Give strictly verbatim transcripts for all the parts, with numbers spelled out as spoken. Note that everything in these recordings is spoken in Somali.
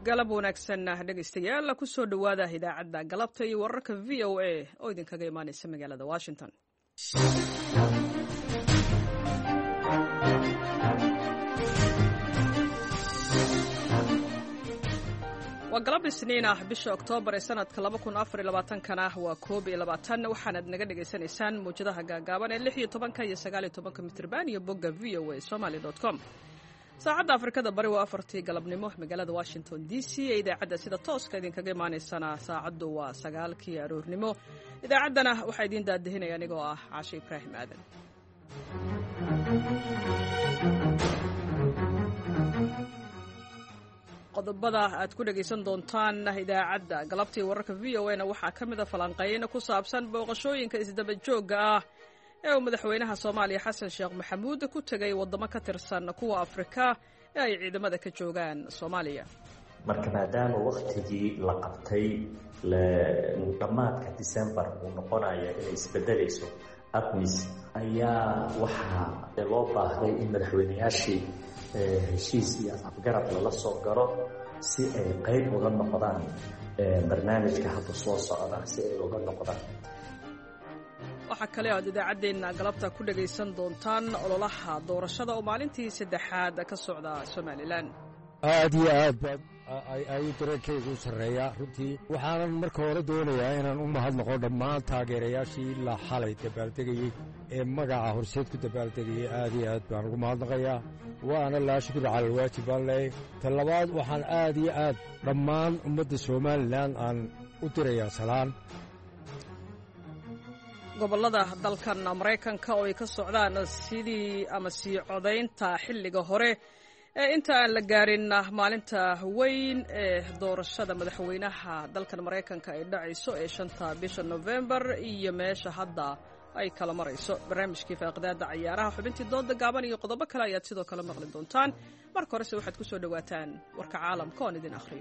galab wanaagsan dhegaystayaal ku soo dhowaada idaacadda galabta iyo wararka v o a oo idinkaga imaanaysa magaalada Washington. waa galab isniin ah bisha Oktoobar ee sanadka laba kun afar iyo labaatan kana waa koob iyo labaatan waxaad naga dhageysanaysaan muujadaha gaagaaban ee lix iyo toban iyo sagaal iyo toban mitirban iyo bogga v o a somali dot com. saacadda Afrikada bari waa afartii galabnimo magaalada Washington D C ee idaacadda sida tooska idinkaga imaanaysana saacaddu waa sagaalkii aroornimo. idaacaddana waxaa idin daadihinaya anigoo ah Caashe Ibraahim Aadan. qodobada aad ku dhageysan doontaan idaacadda galabtii wararka v o a na waxaa ka mid ah falanqeyn ku saabsan booqashooyinka isdaba joogga ah ee uu madaxweynaha Soomaaliya Xasan Sheekh Maxamuud ku tagay wadamo ka tirsan kuwa Afrika ee ay ciidamada ka joogaan Soomaaliya. marka maadaama waqtigii la qabtay dhamaadka December uu noqonayo inay isbedelayso ATMIS ayaa waxaa loo baahday in madaxweynayaashii heshiis iyo afgarad lala soo garo si ay qayb uga noqdaan barnaamijka hadda soo socda si ay uga noqdaan. waxaa kale oo idaacadeena galabta ku dhageysan doontaan ololaha doorashada oo maalintii saddexaad ka socda Somaliland. aad iyo aad ayuu dareenkaygu sareeya runtii waxaanan marka hore doonayaa inaan u mahadnaqo dhammaan taageerayaashii la xalay dabaaldegayey ee magaca horseed ku dabaaldegayay aad iyo aad baan ugu mahadnaqayaa waana laa shukri cala alwaajib baan leeyahay ta labaad waxaan aad iyo aad dhammaan ummadda Somaliland aan u dirayaa salaan. gobolada dalkan Mareykanka oo ay ka socdaan sidii ama sii codaynta xilliga hore ee inta aan la gaarin maalinta weyn ee doorashada madaxweynaha dalkan Mareykanka ay dhacayso ee shanta bisha November iyo meesha hadda ay kala marayso. barnaamijkii faaqidaada ciyaaraha xubintii dooda gaaban iyo qodobo kale ayaad sidoo kale maqli doontaan. marka horese waxaad ku soo dhawaataan warka caalamka oo idin akhriyo.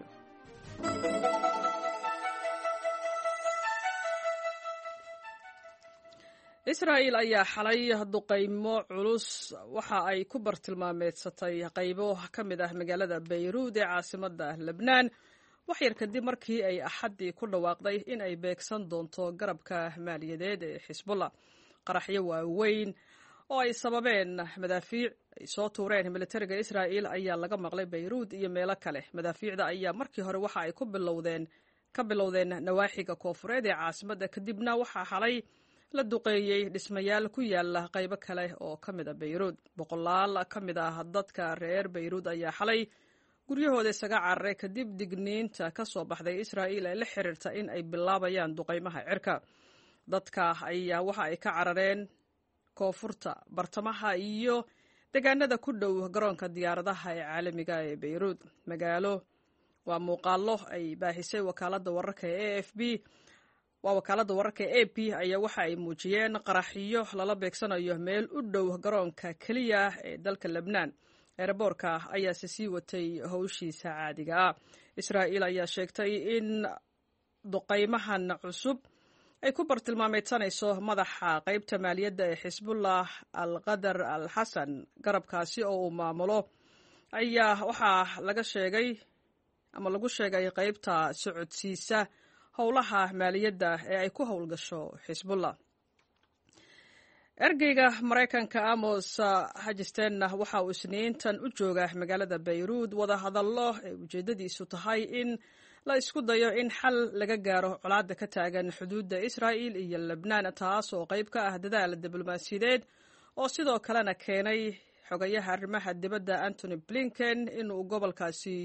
Israa'iil ayaa xalay duqeymo culus waxa ay ku bartilmaameedsatay qaybo ka mid ah magaalada Beirut ee caasimadda Lebanon wax yar kadib markii ay Axaddii ku dhawaaqday in ay beegsan doonto garabka maaliyadeed ee Xisbullah. qaraxyo waaweyn oo ay sababeen madaafiic ay soo tuureen militariga Israa'iil ayaa laga maqlay Beirut iyo meelo kale. madaafiicda ayaa markii hore waxa ay ku bilowdeen ka bilowdeen nawaaxiga koonfureed ee caasimadda kadibna waxa xalay la duqeeyay dhismayaal ku yaala qaybo kale oo ka mid ah Beirut. boqolaal ka mid ah dadka reer Beirut ayaa xalay guryahooda isaga cararay kadib digniinta ka soo baxday Israa'iil ee la xiriirta in ay bilaabayaan duqeymaha cirka. dadka ayaa waxa ay ka carareen koonfurta, bartamaha iyo deegaanada ku dhow garoonka diyaaradaha ee caalamiga ee Beirut. magaalo waa muuqaallo ay baahisay wakaaladda wararka ee A F P waa wakaaladda wararka ee A P ayaa waxa ay muujiyeen qaraxyo lala beegsanayo meel u dhow garoonka kaliya ee dalka Lebanon. eeraboorka ayaa sii watay hawshiisa caadiga ah. Israa'iil ayaa sheegtay in duqeymahan cusub ay ku bartilmaameedsanayso madaxa qaybta maaliyadda ee Xisbullah Al-Qadar Al-Hassan. garabkaasi oo uu maamulo ayaa waxaa laga sheegay ama lagu sheegay qaybta socodsiisa howlaha maaliyadda ee ay ku howlgasho Xisbullah. ergeyga Mareykanka Amos Hagestein waxa uu isniintan u jooga magaalada Beirut wada hadallo ee ujeedadiisu tahay in la isku dayo in xal laga gaaro colaadda ka taagan xuduudda Israa'iil iyo Lebanon, taas oo qayb ka ah dadaal diblomaasiyadeed oo sidoo kalena keenay xogayaha arrimaha dibadda Antony Blinken inuu gobolkaasi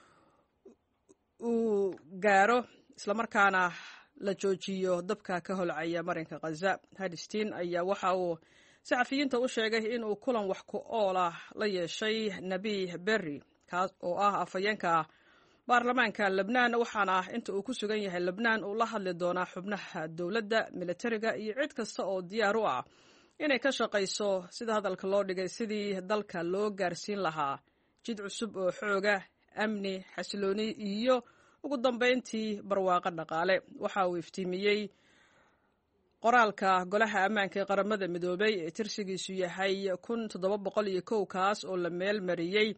uu gaaro isla markaana la joojiyo dabka ka holcaya marinka Gaza. Hagestein ayaa waxa uu saxafiyiinta u sheegay in uu kulan wax ku ool ah la yeeshay Nabi Berri kaas oo ah afayeenka baarlamaanka Lebanon, waxaana inta uu ku sugan yahay Lebanon uu la hadli doonaa xubnaha dowladda, militariga iyo cid kasta oo diyaar u ah inay ka shaqayso sida hadalka loo dhigay sidii dalka loo gaarsiin lahaa jid cusub oo xooga, amni, xasilooni iyo ugu dambeyntii barwaaqo dhaqaale. waxa uu iftiimiyey qoraalka golaha ammaanka ee qaramada midoobay ee tirsigiisu yahay kun toddoba boqol iyo kow kaas oo la meel mariyey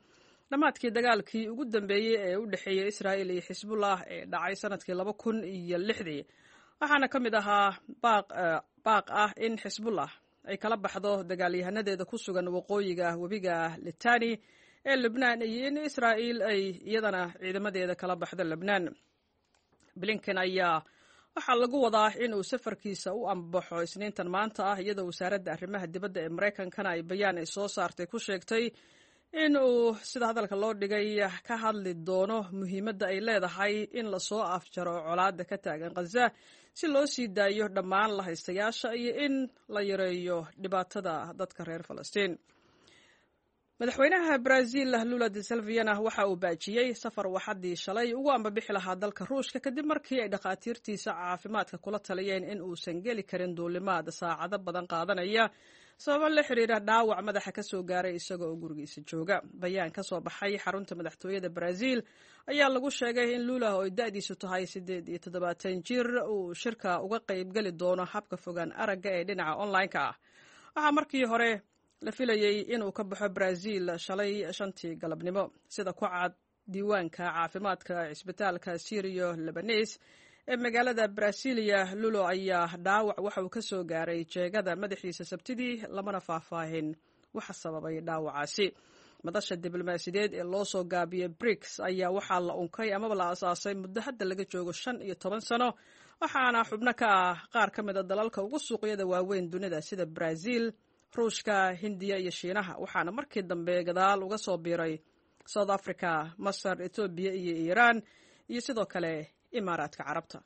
dhammaadkii dagaalkii ugu dambeeyey ee u dhexeeyey israa'iil iyo xisbullah ee dhacay sanadkii laba kun iyo lixdii waxaana ka mid ahaa baaq baaq ah in xisbullah ay kala baxdo dagaalyahanadeeda ku sugan waqooyiga webiga litani ee lebnaan iyo in israa'iil ay iyadana ciidamadeeda kala baxdo lebnaan. blinken ayaa waxaa lagu wadaa in uu safarkiisa u ambaxo isniintan maanta ah, iyadoo wasaaradda arrimaha dibadda ee maraykankana ay bayaan ay soo saartay ku sheegtay in uu sida hadalka loo dhigay ka hadli doono muhiimadda ay leedahay in lasoo afjaro colaadda ka taagan khaza si loo sii daayo dhammaan la haystayaasha iyo in la yareeyo dhibaatada dadka reer falastiin. madaxweynaha Brazil Lula da Silva waxa uu baajiyey safar waxadii shalay ugu ambabixi lahaa dalka Ruushka kadib markii ay dhaqaatiirtiisa caafimaadka kula taliyeen in uusan geli karin duulimaad saacado badan qaadanaya sabab la xiriira dhaawac madaxa ka soo gaaray isagoo gurigiisa jooga. bayaan ka soo baxay xarunta madaxtooyada Brazil ayaa lagu sheegay in Lula oo da'diisu tahay siddeed iyo toddobaatan jir uu shirka uga qayb gali doono habka fogaan aragga ee dhinaca online-ka ah. waxa markii hore la filayay inuu ka baxo Brazil shalay shantii galabnimo sida ku cad diiwaanka caafimaadka isbitaalka Sirio Lebanese ee magaalada Brasilia. Lulo ayaa dhaawac waxa uu ka soo gaaray jeegada madaxiisa Sabtidii, lamana faahfaahin waxa sababay dhaawacaasi. madasha diblomaasiyadeed ee loo soo gaabiyey BRICS ayaa waxaa la unkay amaba la aasaasay muddo hadda laga joogo shan iyo toban sano, waxaana xubno ka ah qaar ka mid a dalalka ugu suuqyada waaweyn dunida sida Brazil, Ruushka, Hindiya iyo Shiinaha, waxaana markii dambe gadaal uga soo biiray South Africa, Masar, Ethiopia iyo Iran iyo sidoo kale Imaaraadka Carabta.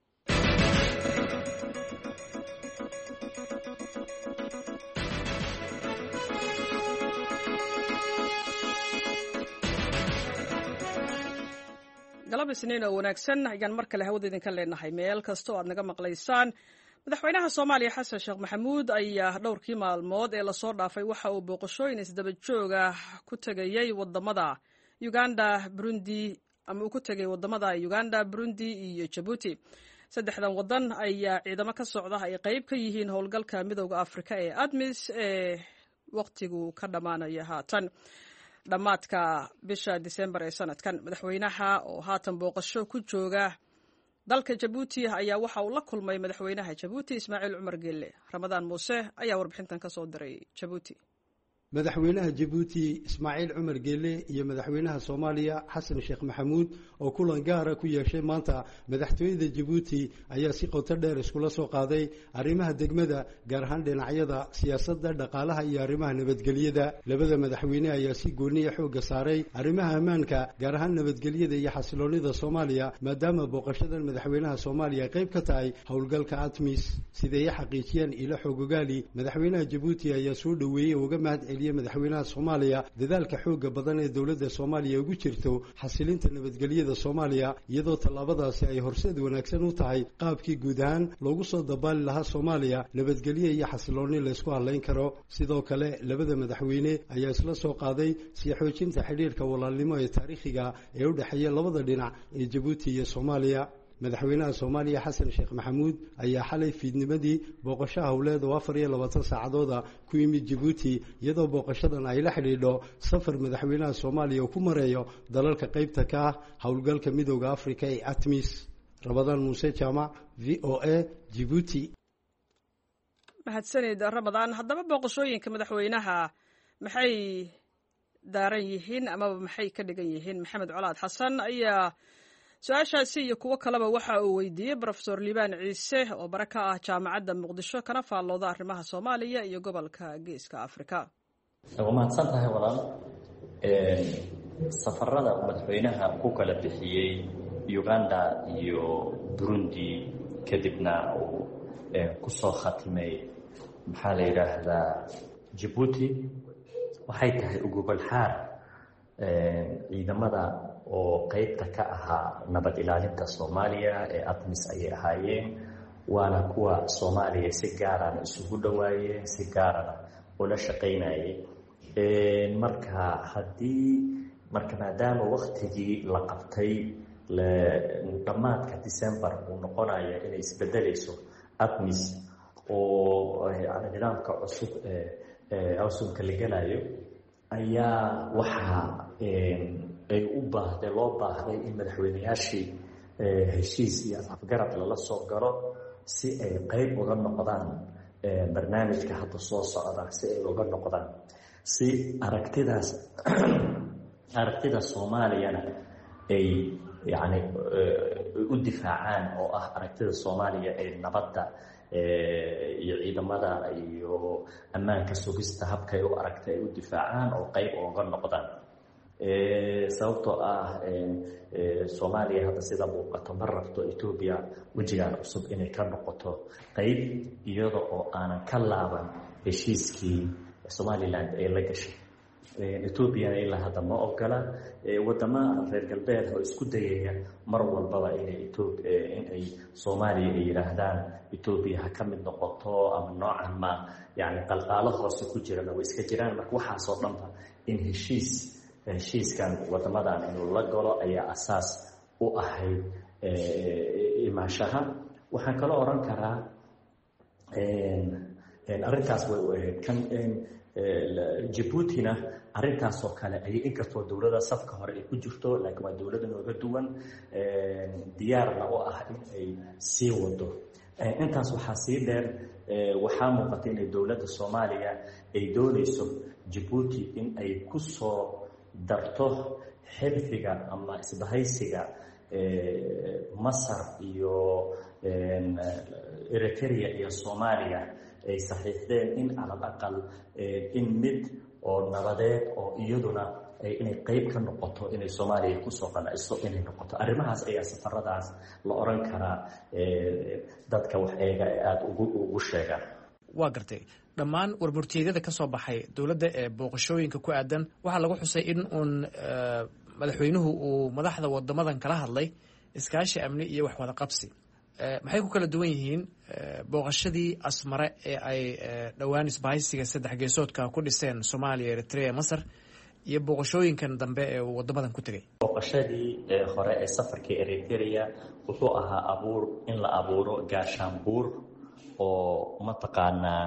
galab isniin oo wanaagsan ayaan mar kale hawada idinka leenahay meel kasta oo aad naga maqlaysaan. madaxweynaha Soomaaliya Xasan Sheekh Maxamuud ayaa dhowrkii maalmood ee la soo dhaafay waxa uu booqashooyin isdaba joog ah ku tagayay wadamada Uganda, Burundi ama uu ku tagay wadamada Uganda, Burundi iyo Djibouti. saddexdan wadan ayaa ciidamo ka socda ay qayb ka yihiin howlgalka midowga Afrika ee ADMIS ee waqtigu ka dhamaanaya haatan dhamaadka bisha December ee sanadkan. madaxweynaha oo haatan booqasho ku jooga dalka Djibouti ayaa waxa uu la kulmay madaxweynaha Djibouti Ismaaciil Cumar Geelle. Ramadaan Muuse ayaa warbixintan ka soo diray Djibouti. madaxweynaha Djibouti Ismaaciil Cumar Geelle iyo madaxweynaha Soomaaliya Xasan Sheekh Maxamuud oo kulan gaar ah ku yeeshay maanta madaxtooyada Djibouti ayaa si qoto dheer iskula soo qaaday arrimaha degmada, gaar ahaan dhinacyada siyaasadda, dhaqaalaha iyo arrimaha nabadgelyada. labada madaxweyne ayaa si gooni ah xoogga saaray arrimaha ammaanka, gaar ahaan nabadgelyada iyo xasiloonida Soomaaliya, maadaama booqashadan madaxweynaha Soomaaliya qayb ka tahay howlgalka ADMIS. sida ay xaqiijiyeen ilo xogogaali, madaxweynaha Djibouti ayaa soo dhaweeyay uga mahad madaxweynaha Soomaaliya dadaalka xooga badan ee dawladda Soomaaliya ugu jirto xasilinta nabadgelyada Soomaaliya, iyadoo tallaabadaasi ay horseed wanaagsan u tahay qaabkii guud ahaan loogu soo dabaali lahaa Soomaaliya nabadgelyo iyo xasilooni la isku halayn karo. sidoo kale labada madaxweyne ayaa isla soo qaaday sii xoojinta xiriirka walaalnimo ee taariikhiga ee u dhaxeeya labada dhinac ee Djibouti iyo Soomaaliya. madaxweynaha Soomaaliya Xasan Sheekh Maxamuud ayaa xalay fiidnimadii booqasho hawleed oo afar iyo labaatan saacadood ku yimid Djibouti, iyadoo booqashadan ay la xidhiidho safar madaxweynaha Soomaaliya ku mareeyo dalalka qaybta ka ah howlgalka midowga Afrika ee ADMIS. Ramadaan Muuse Jaamac, V O A, Djibouti. mahadsanid Ramadaan. haddaba booqashooyinka madaxweynaha maxay daaran yihiin amaba maxay ka dhigan yihiin? Maxamed Colaad Xasan ayaa su-aashaasi iyo kuwo kaleba waxa uu weydiiyey Professor Liibaan Ciise oo bara ka ah jaamacadda Muqdisho kana faallooda arrimaha Soomaaliya iyo gobolka Geeska Afrika. waa mahadsan tahay walaal. safarada madaxweynaha ku kala bixiyey Uganda iyo Burundi kadibna uu ku soo khatimay maxaa la yiraahdaa Djibouti waxay tahay ugu balxaar ciidamada oo qaybta ka ahaa nabad ilaalinta Soomaaliya ee ADMIS ayay ahaayeen, waana kuwa Soomaaliya si gaar ah isugu dhawaayeen, si gaar ah oo la shaqeynayay. marka haddii marka maadaama waqtigii la qabtay dhamaadka December uu noqonayo inay isbedelayso ADMIS oo nidaamka cusub ee cusubka la galayo, ayaa waxaa ay u baahday loo baahday in madaxweyneyaashii heshiis iyo afgarad lala soo galo si ay qayb uga noqdaan barnaamijka hadda soo socda si ay uga noqdaan si aragtidaas aragtida Soomaaliyana ay yani u difaacaan oo ah aragtida Soomaaliya ee nabadda iyo ciidamada iyo ammaanka sugista habka ay u aragtay u difaacaan oo qayb uga noqdaan sababtoo ah Soomaaliya hadda sida muuqato mar rabto Ethiopia wajigaan cusub inay ka noqoto qayb iyada oo aanan ka laaban heshiiskii Somaliland ee la gashay Ethiopia ilaa hadda ma ogola wadamada reer galbeed oo isku dayaya mar walbaba inay Ethiopia inay Soomaaliya ay yiraahdaan Ethiopia ha ka mid noqoto ama noocan ma yani qalqaalo hoose ku jirana way iska jiraan marka waxa soo dhanba in heshiis heshiiskan wadamadan inuu la galo ayaa asaas u ahayd imaashaha waxaan kala oran karaa een arrintaas way u ahayd kan Djibouti-na arrintaas oo kale ay inkastoo dawladda safka hore ay ku jirto laakiin waa dawladda nooga duwan diyaarna u ah in ay sii wado intaas waxaa sii dheer waxaa muuqata in dawladda Soomaaliya ay doonayso Djibouti in ay ku soo darto xilfiga ama isbahaysiga Masar iyo Eritrea iyo Soomaaliya ay saxiixdeen in ala aqal in mid oo nabadeed oo iyaduna inay qayb ka noqoto inay Soomaaliya ku soo qanacso inay noqoto arrimahaas ayaa safaradaas la oran karaa dadka wax eega aad ugu ugu sheegaan waa gartay dhammaan warburtiyada ka soo baxay dawladda ee booqashooyinka ku aadan waxa lagu xusay in uun madaxweynuhu uu madaxda wadamadan kala hadlay iskaashi amni iyo wax wada qabsi maxay ku kala duwan yihiin booqashadii Asmara ee ay dhawaan isbahaysiga saddex geesoodka ku dhiseen Soomaaliya Eritrea Masar iyo booqashooyinkan dambe ee wadamadan ku tagay booqashadii hore ee safarkii Eritrea wuxuu ahaa abuur in la abuuro gaashaanbuur oo mataqaanaa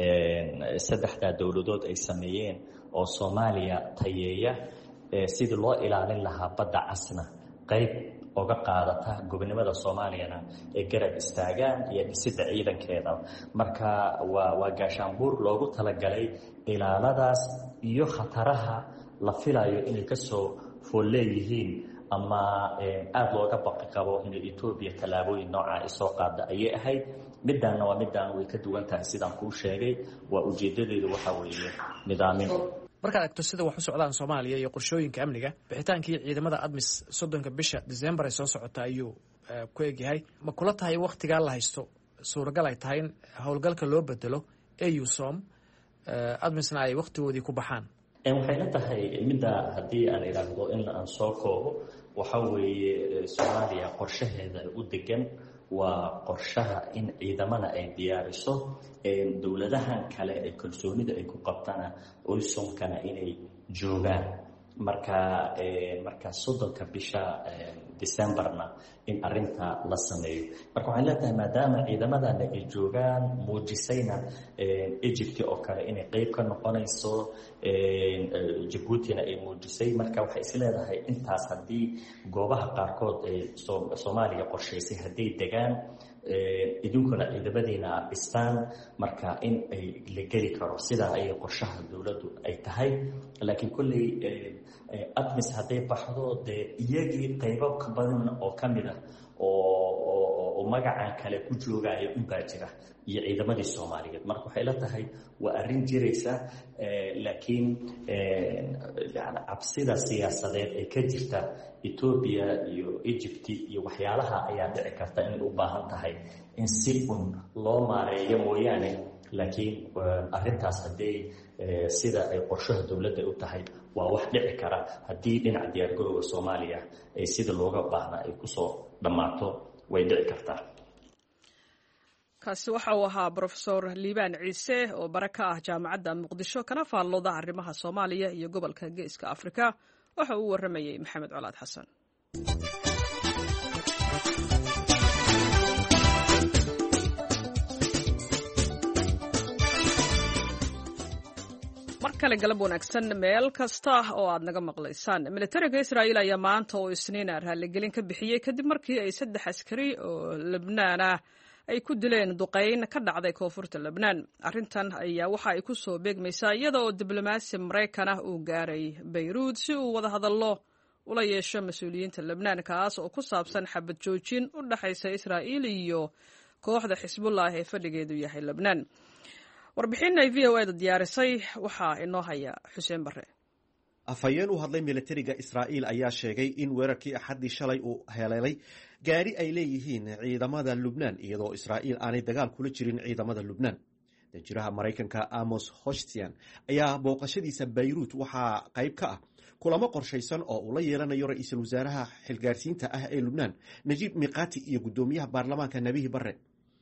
saddexda dawladood ay sameeyeen oo Soomaaliya tayeeya sidii loo ilaalin lahaa badda casna qayb oga qaadata gobonimada Soomaaliyana ee garab istaagaan iyo dhisidda ciidankeeda marka waa waa gaashaanbuur loogu talagalay ilaaladaas iyo khataraha la filayo inay ka soo fooleeyihiin ama aad looga baqi qabo in Ethiopia talaabooyin nooca ay soo qaada ayay ahayd midana waa midaan way ka duwan tahay sidaan ku sheegay waa ujeedadeedu waxa weeye nidaamin markaad agto sida wax u socdaan Soomaaliya iyo qorshooyinka amniga bixitaankii ciidamada ADMIS soddonka bisha December ay soo socota ayuu ku eegyahay ma kula tahay waqtiga la haysto suuragal ay tahay in howlgalka loo bedelo EUSOM ADMISna ay waqtigoodii ku baxaan ee waxay la tahay midda haddii aan iraahdo in aan soo koobo waxa weeye Soomaaliya qorshaheeda u degan waa qorshaha in ciidamada ay diyaariso ee dawladahan kale ee kalsoonida ay ku qabtana EUSOM-kana inay joogaan marka marka soddonka bisha December-na in arinta la sameeyo marka waxay leedahay maadaama ciidamadan ay joogaan muujisayna Egypt oo kale inay qayb ka noqonayso Djibouti-na ay muujisay marka waxay is leedahay intaas haddii goobaha qaarkood ee Soomaaliya qorshaysay haddii degaan idinkuna ciidamadiina dhistaan marka in ay la geli karo sidaa ay qorshaha dawladdu ay tahay laakiin kulley ADMIS hadday baxdo dee iyagii qaybo ka badan oo ka mid ah oo oo magacan kale ku joogaya unbaa jira iyo ciidamadii Soomaaliyeed marka waxay la tahay waa arrin jiraysa laakiin cabsida siyaasadeed ee ka jirta Ethiopia iyo Egypt iyo waxyaalaha ayaa dhici karta in u baahan tahay in si un loo maareeyo mooyaane laakiin arrintaas haddii sida ay qorshaha dawladda u tahay waa wax dhici kara haddii dhinaca diyaargarowga Soomaaliya ay sida looga baahna ay ku soo dhammaato way dhici kartaa kaasi waxa uu ahaa Professor Liibaan Ciise oo baraka ah jaamacadda Muqdisho kana faallooda arrimaha Soomaaliya iyo gobolka Geeska Afrika waxa uu waramayay Maxamed Colaad Xasan kale galab wanaagsan meel kasta oo aad naga maqlaysaan. Militariga Israa'iil ayaa maanta oo Isniina raaligelin ka bixiyay kadib markii ay saddex askari oo Lebnaan ah ay ku dileen duqeyn ka dhacday koonfurta Lebnaan. Arrintan ayaa waxa ay ku soo beegmaysaa iyada oo diblomaasi Mareykan ah uu gaaray Beirut si uu wada hadallo ula yeesho mas'uuliyiinta Lebnaan kaas oo ku saabsan xabad joojin u dhaxaysa Israa'iil iyo kooxda Xisbullah ee fadhigeedu yahay Lebnaan. warbixin ay v o a da diyaarisay waxaa inoo haya xuseen bare. afhayeen u hadlay militariga Israa'iil ayaa sheegay in weerarkii axadii shalay uu heleelay gaari ay leeyihiin ciidamada Lubnaan iyadoo Israa'iil aanay dagaal kula jirin ciidamada Lubnaan. danjiraha Mareykanka Amos Hochstein ayaa booqashadiisa Beirut waxaa qayb ka ah kulamo qorshaysan oo uu la yeelanayo ra'iisul wasaaraha xilgaarsiinta ah ee Lubnaan Najib Miqati iyo gudoomiyaha baarlamaanka Nabihi Barre.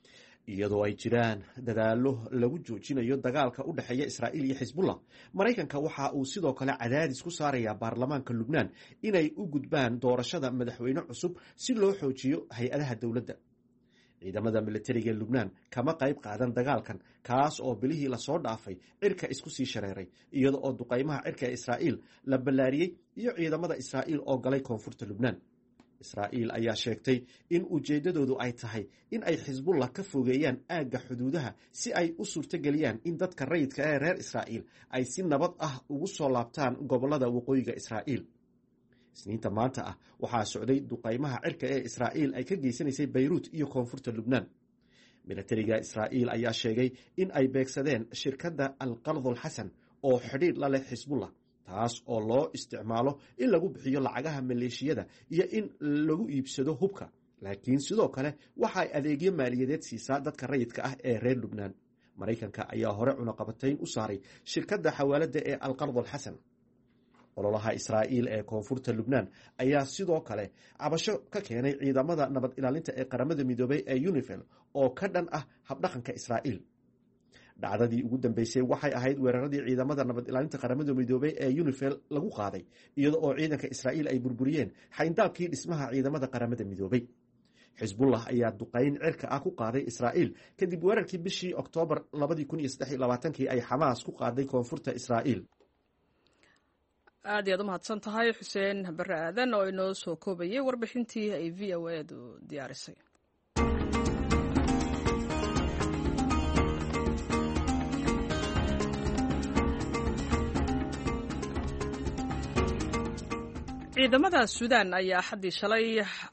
iyadoo ay jiraan dadaallo lagu joojinayo dagaalka u dhaxeeya Israa'iil iyo Xisbullah, Mareykanka waxa uu sidoo kale cadaadis ku saarayaa baarlamaanka Lubnaan inay u gudbaan doorashada madaxweyne cusub si loo xoojiyo hay-adaha dowladda. ciidamada militariga Lubnaan kama qayb qaadan dagaalkan kaas oo bilihii la soo dhaafay cirka isku sii shareeray iyada oo duqeymaha cirka ee Israa'iil la ballaariyay iyo ciidamada Israa'iil oo galay koonfurta Lubnaan. Israa'iil ayaa sheegtay in ujeedadoodu ay tahay in ay Xisbullah ka fogeeyaan aagga xuduudaha si ay u suurtageliyaan in dadka rayidka ee reer Israa'iil ay si nabad ah ugu soo laabtaan gobollada waqooyiga Israa'iil. Isniinta maanta ah waxaa socday duqeymaha cirka ee Israa'iil ay ka geysanaysay Beirut iyo koonfurta Lubnaan. militariga Israa'iil ayaa sheegay in ay beegsadeen shirkadda Al-Qardul Xasan oo xidhiidh la leh Xisbullah, taas oo loo isticmaalo in lagu bixiyo lacagaha maleeshiyada iyo in lagu iibsado hubka, laakiin sidoo kale waxa ay adeegyo maaliyadeed siisaa dadka rayidka ah ee reer Lubnaan. Mareykanka ayaa hore cunaqabatayn u saaray shirkadda xawaalada ee Al-Qardul Xasan. ololaha Israa'iil ee koonfurta Lubnaan ayaa sidoo kale cabasho ka keenay ciidamada nabad ilaalinta ee qaramada midoobay ee UNIFIL oo ka dhan ah habdhaqanka Israa'iil. dhacdadii ugu dambeysay waxay ahayd weeraradii ciidamada nabad ilaalinta qaramada midoobay ee UNIFIL lagu qaaday iyada oo ciidanka Israa'iil ay burburiyeen xayndaabkii dhismaha ciidamada qaramada midoobay. Xisbullah ayaa duqeyn cirka ah ku qaaday Israa'iil kadib weerarkii bishii Oktoobar labada kun iyo saddex iyo labaatan-kii ay Xamaas ku qaaday koonfurta Israa'iil. aad iyaad u mahadsan tahay xuseen bare aadan oo inoo soo koobayay warbixintii ay v o a du diyaarisay. ciidamada Suudaan ayaa axadii shalay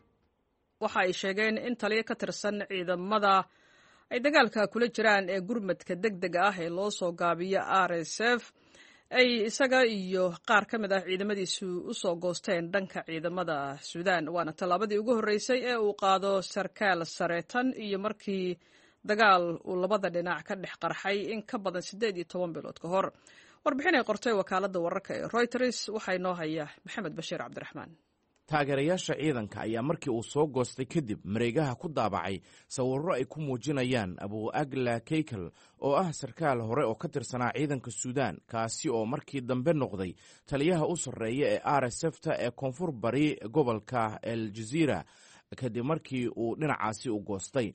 waxa ay sheegeen in taliyo ka tirsan ciidamada ay dagaalka kula jiraan ee gurmadka degdega ah ee loo soo gaabiyo R S F ay isaga iyo qaar ka mid ah ciidamadiisu u soo goosteen dhanka ciidamada Suudaan. waana tallaabadii ugu horreysay ee uu qaado sarkaal sare tan iyo markii dagaal uu labada dhinac ka dhex qarxay in ka badan siddeed iyo toban bilood ka hor. warbixin ay qortay wakaaladda wararka ee Reuters waxaa inoo haya Maxamed Bashiir Cabdiraxmaan. taageerayaasha ciidanka ayaa markii uu soo goostay kadib mareegaha ku daabacay sawirro ay ku muujinayaan Abu Agla Keykal oo ah sarkaal hore oo ka tirsanaa ciidanka Suudaan, kaasi oo markii dambe noqday taliyaha u sarreeya ee R S F-ta ee koonfur bari gobolka El Jazeera kadib markii uu dhinacaasi u goostay.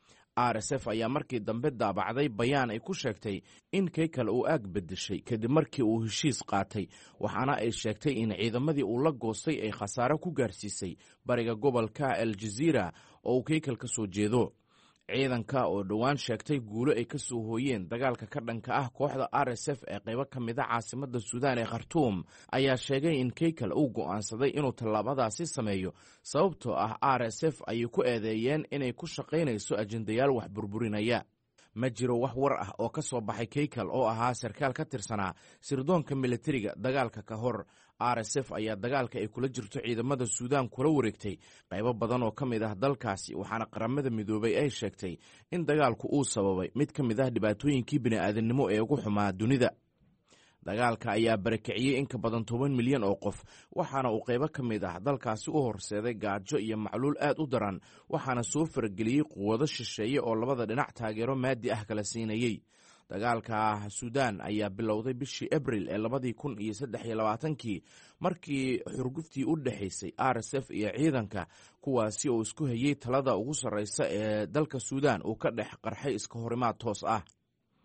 R S F ayaa markii dambe daabacday bayaan ay ku sheegtay in Keykal uu aag bedeshay kadib markii uu heshiis qaatay, waxaana ay sheegtay in ciidamadii uu la goostay ay khasaare ku gaarsiisay bariga gobolka El Jazeera oo uu Keykal ka soo jeedo. ciidanka oo dhowaan sheegtay guulo ay ka soo hooyeen dagaalka ka dhanka ah kooxda R S F ee qaybo ka mid a caasimadda Suudaan ee Khartoum ayaa sheegay in Keykal uu go'aansaday inuu tallaabadaasi sameeyo sababtoo ah R S F ayay ku eedeeyeen inay ku shaqaynayso ajendayaal wax burburinaya. ma jiro wax war ah oo ka soo baxay Keykal oo ahaa sarkaal ka tirsanaa sirdoonka militariga dagaalka ka hor. R S F ayaa dagaalka ay kula jirto ciidamada Suudaan kula wareegtay qaybo badan oo ka mid ah dalkaasi, waxaana qaramada midoobay ay sheegtay in dagaalku uu sababay mid ka mid ah dhibaatooyinkii bini'aadanimo ee ugu xumaa dunida. dagaalka ayaa barakiciyey in ka badan toban milyan oo qof, waxaana uu qaybo ka mid ah dalkaasi u horseeday gaajo iyo macluul aad u daran, waxaana soo farageliyey quwado shisheeye oo labada dhinac taageero maadi ah kala siinayey. dagaalka Suudaan ayaa bilowday bishii Abriil ee labadii kun iyo saddex iyo labaatankii markii xurguftii u dhexaysay R S F iyo ciidanka kuwaasi oo isku hayay talada ugu sarreysa ee dalka Suudaan uu ka dhex qarxay iska horimaad toos ah.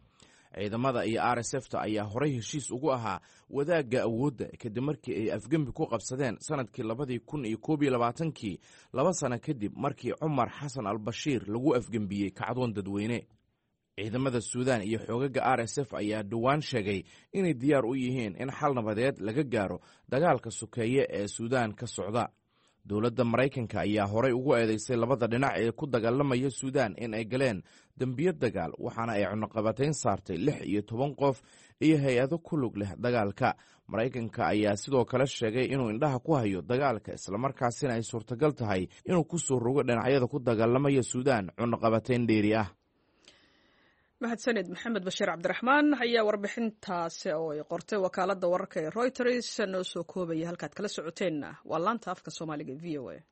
ciidamada iyo r s f ta ayaa horey heshiis ugu ahaa wadaagga awoodda kadib markii ay afgembi ku qabsadeen sanadkii labadii kun iyo koob iyo labaatankii laba sano kadib markii cumar xasan al bashiir lagu afgembiyey kacdoon dadweyne. ciidamada suudaan iyo xoogaga r s f ayaa dhowaan sheegay inay diyaar u yihiin in xal nabadeed laga gaaro dagaalka sokeeye ee suudaan ka socda. dowladda maraykanka ayaa horey ugu eedeysay labada dhinac ee ku dagaalamaya suudaan in ay galeen dembiyo dagaal, waxaana ay cunaqabatayn saartay lix iyo toban qof iyo hay-ado ku lug leh dagaalka. maraykanka ayaa sidoo kale sheegay inuu indhaha ku hayo dagaalka, islamarkaasina ay suurtagal tahay inuu ku soo rogo dhinacyada ku dagaalamaya suudaan cunaqabatayn dheeri ah. mahadsanid maxamed bashiir cabdiraxmaan ayaa warbixintaasi oo ay qortay wakaaladda wararka ee Reuters noo soo koobaya. halkaad kala socoteenna waa laanta afka soomaaliga v o a.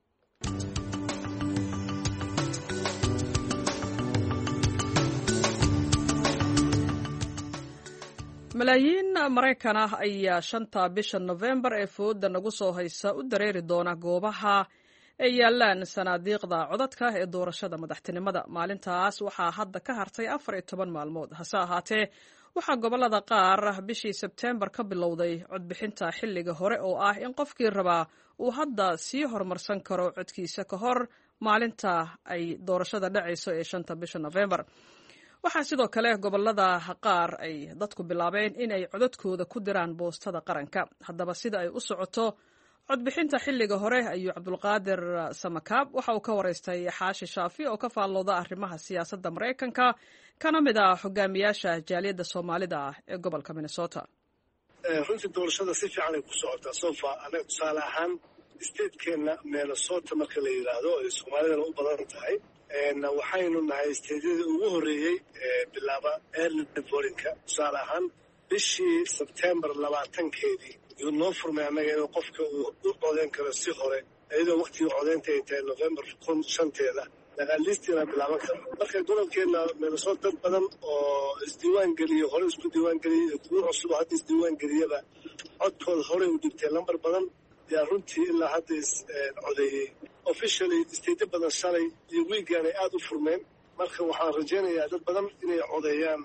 malaayiin maraykan ah ayaa shanta bisha November ee fooda nagu soo haysa u dareeri doona goobaha ay yaalaan sanaadiiqda codadka ee doorashada madaxtinimada. maalintaas waxaa hadda ka hartay afar iyo toban maalmood. hase ahaatee waxaa gobolada qaar bishii Sebtembar ka bilowday codbixinta xilliga hore oo ah in qofkii rabaa uu hadda sii horumarsan karo codkiisa ka hor maalinta ay doorashada dhacayso ee shanta bisha November. waxaa sidoo kale gobolada qaar ay dadku bilaabeen in ay codadkooda ku diraan boostada qaranka. haddaba sida ay u socoto codbixinta xilliga hore ayuu cabdulqaadir samakaab waxa uu ka waraystay xaashi shaafi oo ka faallooda arrimaha siyaasadda maraykanka kana mid ah hogaamiyaasha jaaliyadda soomaalida ah ee gobolka Minnesota. runtii doorashada si fiican ay ku socotaa sofa. anaga tusaale ahaan statekeena Minnesota marka la yidhaahdo ay soomaalidana u badan tahay, waxaynu nahay stateyadii ugu horreeyey bilaaba early votingka. tusaale ahaan bishii Sebtembar labaatankeedii yuu noo furmay annaga inuu qofka uu u codeyn karo si hore, iyadoo waqtigii codeynta ay tahay November kun shanteeda dagaalistiina bilaaban karo. marka gobolkeena Minnesota dad badan oo isdiiwaan geliyo hore isku diiwaan geliyay kuwa cusub hadda isdiiwaan geliyaba codkooda hore u dhigtay lambar badan yaa runtii ilaa hadda is codeeyey. officially state badan shalay iyo wiigaan ay aad u furmeen, marka waxaan rajaynayaa dad badan inay codeeyaan.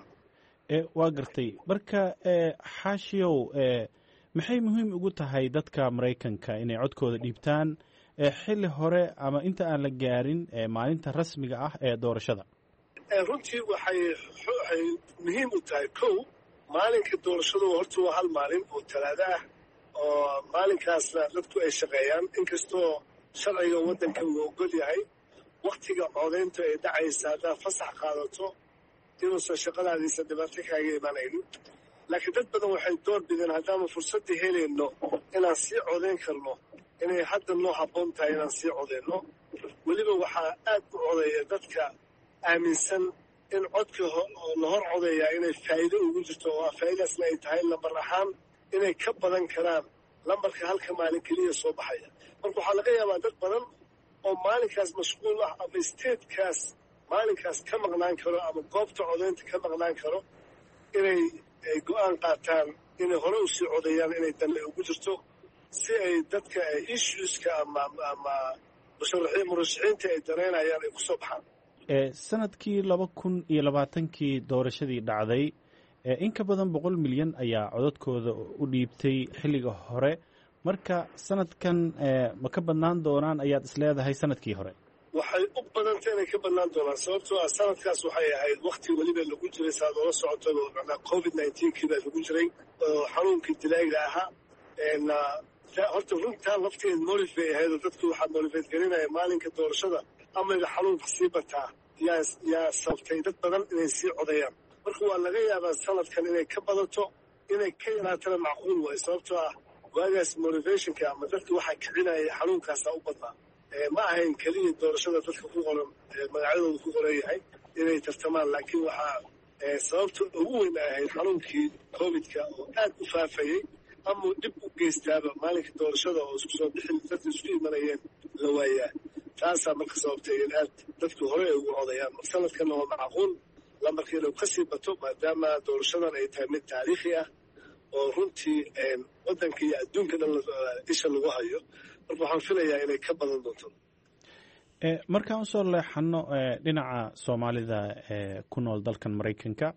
waa gartay. marka xaashiyow maxay muhiim ugu tahay dadka Maraykanka inay codkooda dhiibtaan xilli hore ama inta aan la gaarin maalinta rasmiga ah ee doorashada? runtii waxay waxay muhiim u tahay kow maalinka doorashadu horta waa hal maalin oo talaado ah oo maalinkaasna dadku ay shaqeeyaan, inkastoo sharciga waddanka uu ogol yahay waqtiga codeynta ay dhacaysa haddaad fasax qaadato inuusan shaqadaadiisa dhibaato kaaga imanaynin. laakiin dad badan waxay door bideen haddaama fursadda helayno inaan sii codeyn karno inay hadda noo habboon tahay inaan sii codeyno. weliba waxaa aad u codeeya dadka aaminsan in codka la hor codeeyaa inay faa'iido ugu jirto, oo faa'iidaasna ay tahay lambar ahaan inay ka badan karaan lambarka halka maalin keliya soo baxaya. marka waxaa laga yaabaa dad badan oo maalinkaas mashquul ah ama statekaas maalinkaas ka maqnaan karo ama goobta codeynta ka maqnaan karo inay ay go-aan qaataan inay hore usii codeeyaan inay danle ugu jirto si ay dadka issueska ama ama murashaxiinta ay dareynayaan ay kusoo baxaan. sanadkii laba kun iyo labaatankii doorashadii dhacday in ka badan boqol milyan ayaa codadkooda u dhiibtay xilliga hore. marka sanadkan ma ka badnaan doonaan ayaad isleedahay sanadkii hore? waxay u badantay inay ka badnaan doonaan, sababtoo ah sanadkaas waxay ahayd wakti weliba lagu jiray saad oola socoto macnaa covid nineteenkii baa lagu jiray oo xanuunkii dilaaga ahaa. horta runtaa lafteed motive bay ahayd oo dadku waxaa motivate gelinaya maalinka doorashada amayga xanuunka sii bataa yaa yaa sababtay dad badan inay sii codeeyaan. marka waa laga yaabaa sanadkan inay ka badato, inay ka yaraatana macquul waay, sababtoo ah waagaas motivationka ama dadka waxaa kicinaya xanuunkaasaa u badnaa. ma ahayn keliya doorashada dadka ku qoran magacyadooda ku qoran yahay inay tartamaan, laakiin waxaa sababta ugu weyn ahayd xanuunkii covidka oo aad u faafayey ama dhib u geystaaba maalinka doorashada oo isku soo bixin dadka isku imanayeen la waayaa. taasaa marka sababtay in aad dadku hore ay ugu codayaan. mar sanadkanna waa macquul lambarka inuu ka sii bato maadaama doorashadan ay tahay mid taariikhi ah oo runtii waddanka iyo adduunka dhan isha lagu hayo. marka waxaan filayaa inay ka badan doonto. markaan usoo leexano dhinaca soomaalida ku nool dalkan Maraykanka,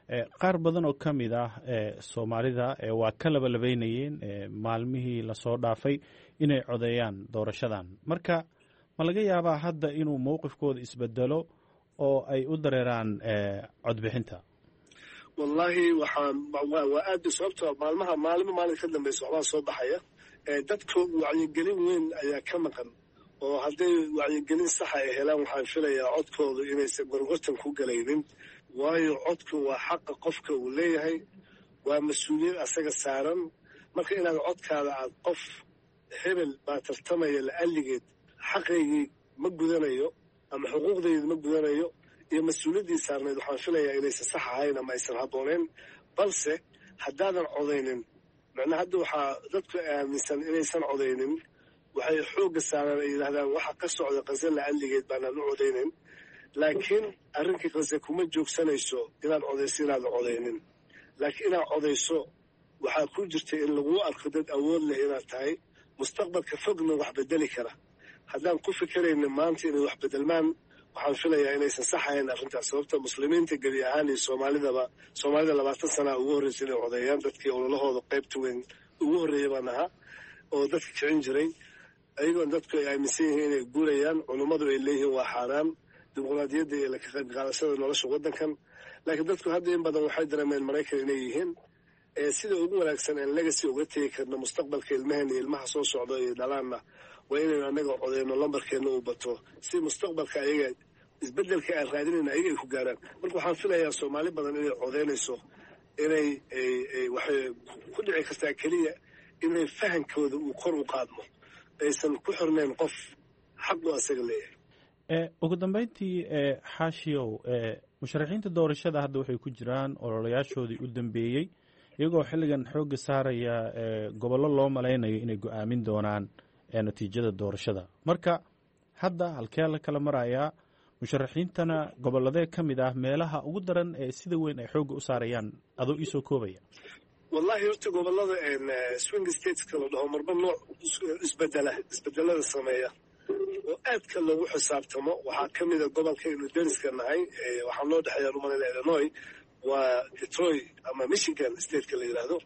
qaar badan oo ka mid ah soomaalida waa ka labalabeynayeen maalmihii lasoo dhaafay inay codeeyaan doorashadan marka ma laga yaabaa hadda inuu mowqifkooda isbedelo oo ay u dareeraan codbixinta? wallaahi waxaan waa aad sababtoo maalmaha maalmo maalin ka dambaysa waxbaa soo baxaya dadka wacyigelin weyn ayaa ka maqan oo hadday wacyigelin saxa ay helaan waxaan filayaa codkoodu inaysan gorgortan ku galaynin waayo codku waa xaqa qofka uu leeyahay waa mas-uuliyad asaga saaran marka inaad codkaada aad qof hebel baa tartamaya la'alligeed xaqaygii ma gudanayo ama xuquuqdayda ma gudanayo iyo mas-uuliyaddii saarnayd waxaan filayaa inaysan sax ahayn ama aysan habbooneyn balse haddaadan codaynin macnaa hadda waxaa dadku aaminsan inaysan codaynin waxay xoogga saaraan ay yidhahdaan waxa ka socda qase la'alligeed baanaan u codaynin laakiin arrinkii qase kuma joogsanayso inaad codayso inaadan codaynin laakiin inaad codayso waxaa ku jirta in laguu arko dad awood leh inaad tahay mustaqbalka fogna wax bedeli kara haddaan ku fikerayna maanta inay wax bedelmaan waxaan filayaa inaysan sax ahayn arrintaas sababta muslimiinta gebi ahaan iyo soomaalidaba soomaalida labaatan sanaa ugu horreysa inay codeeyaan dadkii ololahooda qaybta weyn ugu horreeya baan ahaa oo dadka kicin jiray ayagoon dadku ay aaminsan yihiin inay guurayaan culummadu ay leeyihiin waa xaaraan dimuqraadiyadda iyo ka qayb qaadashada nolosha waddankan laakiin dadku hadda in badan waxay dareemeen maraykan inay yihiin sida ugu wanaagsan aan legacy uga tegi karno mustaqbalka ilmaheen iyo ilmaha soo socda iyo dhalaanna waa inaynu annaga codeyno lambarkeenna uu bato si mustaqbalka ayaga isbeddelka aan raadinayna ayaga ay ku gaaraan marka waxaan filayaa soomaali badan inay codeynayso inay waxay ku dhici kartaa keliya inay fahankooda uu kor u qaadmo aysan ku xirnayn qof xaqu asaga leeyahay. ugu dambeyntii xaashiyow musharaxiinta doorashada hadda waxay ku jiraan ololayaashoodii u dambeeyey iyagoo xilligan xoogga saaraya gobollo loo malaynayo inay go-aamin doonaan natiijada doorashada marka hadda halkee la kala marayaa musharaxiintana gobolladee ka mid ah meelaha ugu daran ee sida weyn ay xoogga u saarayaan adoo iisoo koobaya? wallahi horta gobollada swing stateska la dhaho marba nooc isbedela isbedelada sameeya oo aadka loogu xisaabtamo waxaa ka mida gobolka aynu deriska nahay waxaa noo dhexeeya dhumanila illinois waa detroit ama michigan stateka la yidhaahdo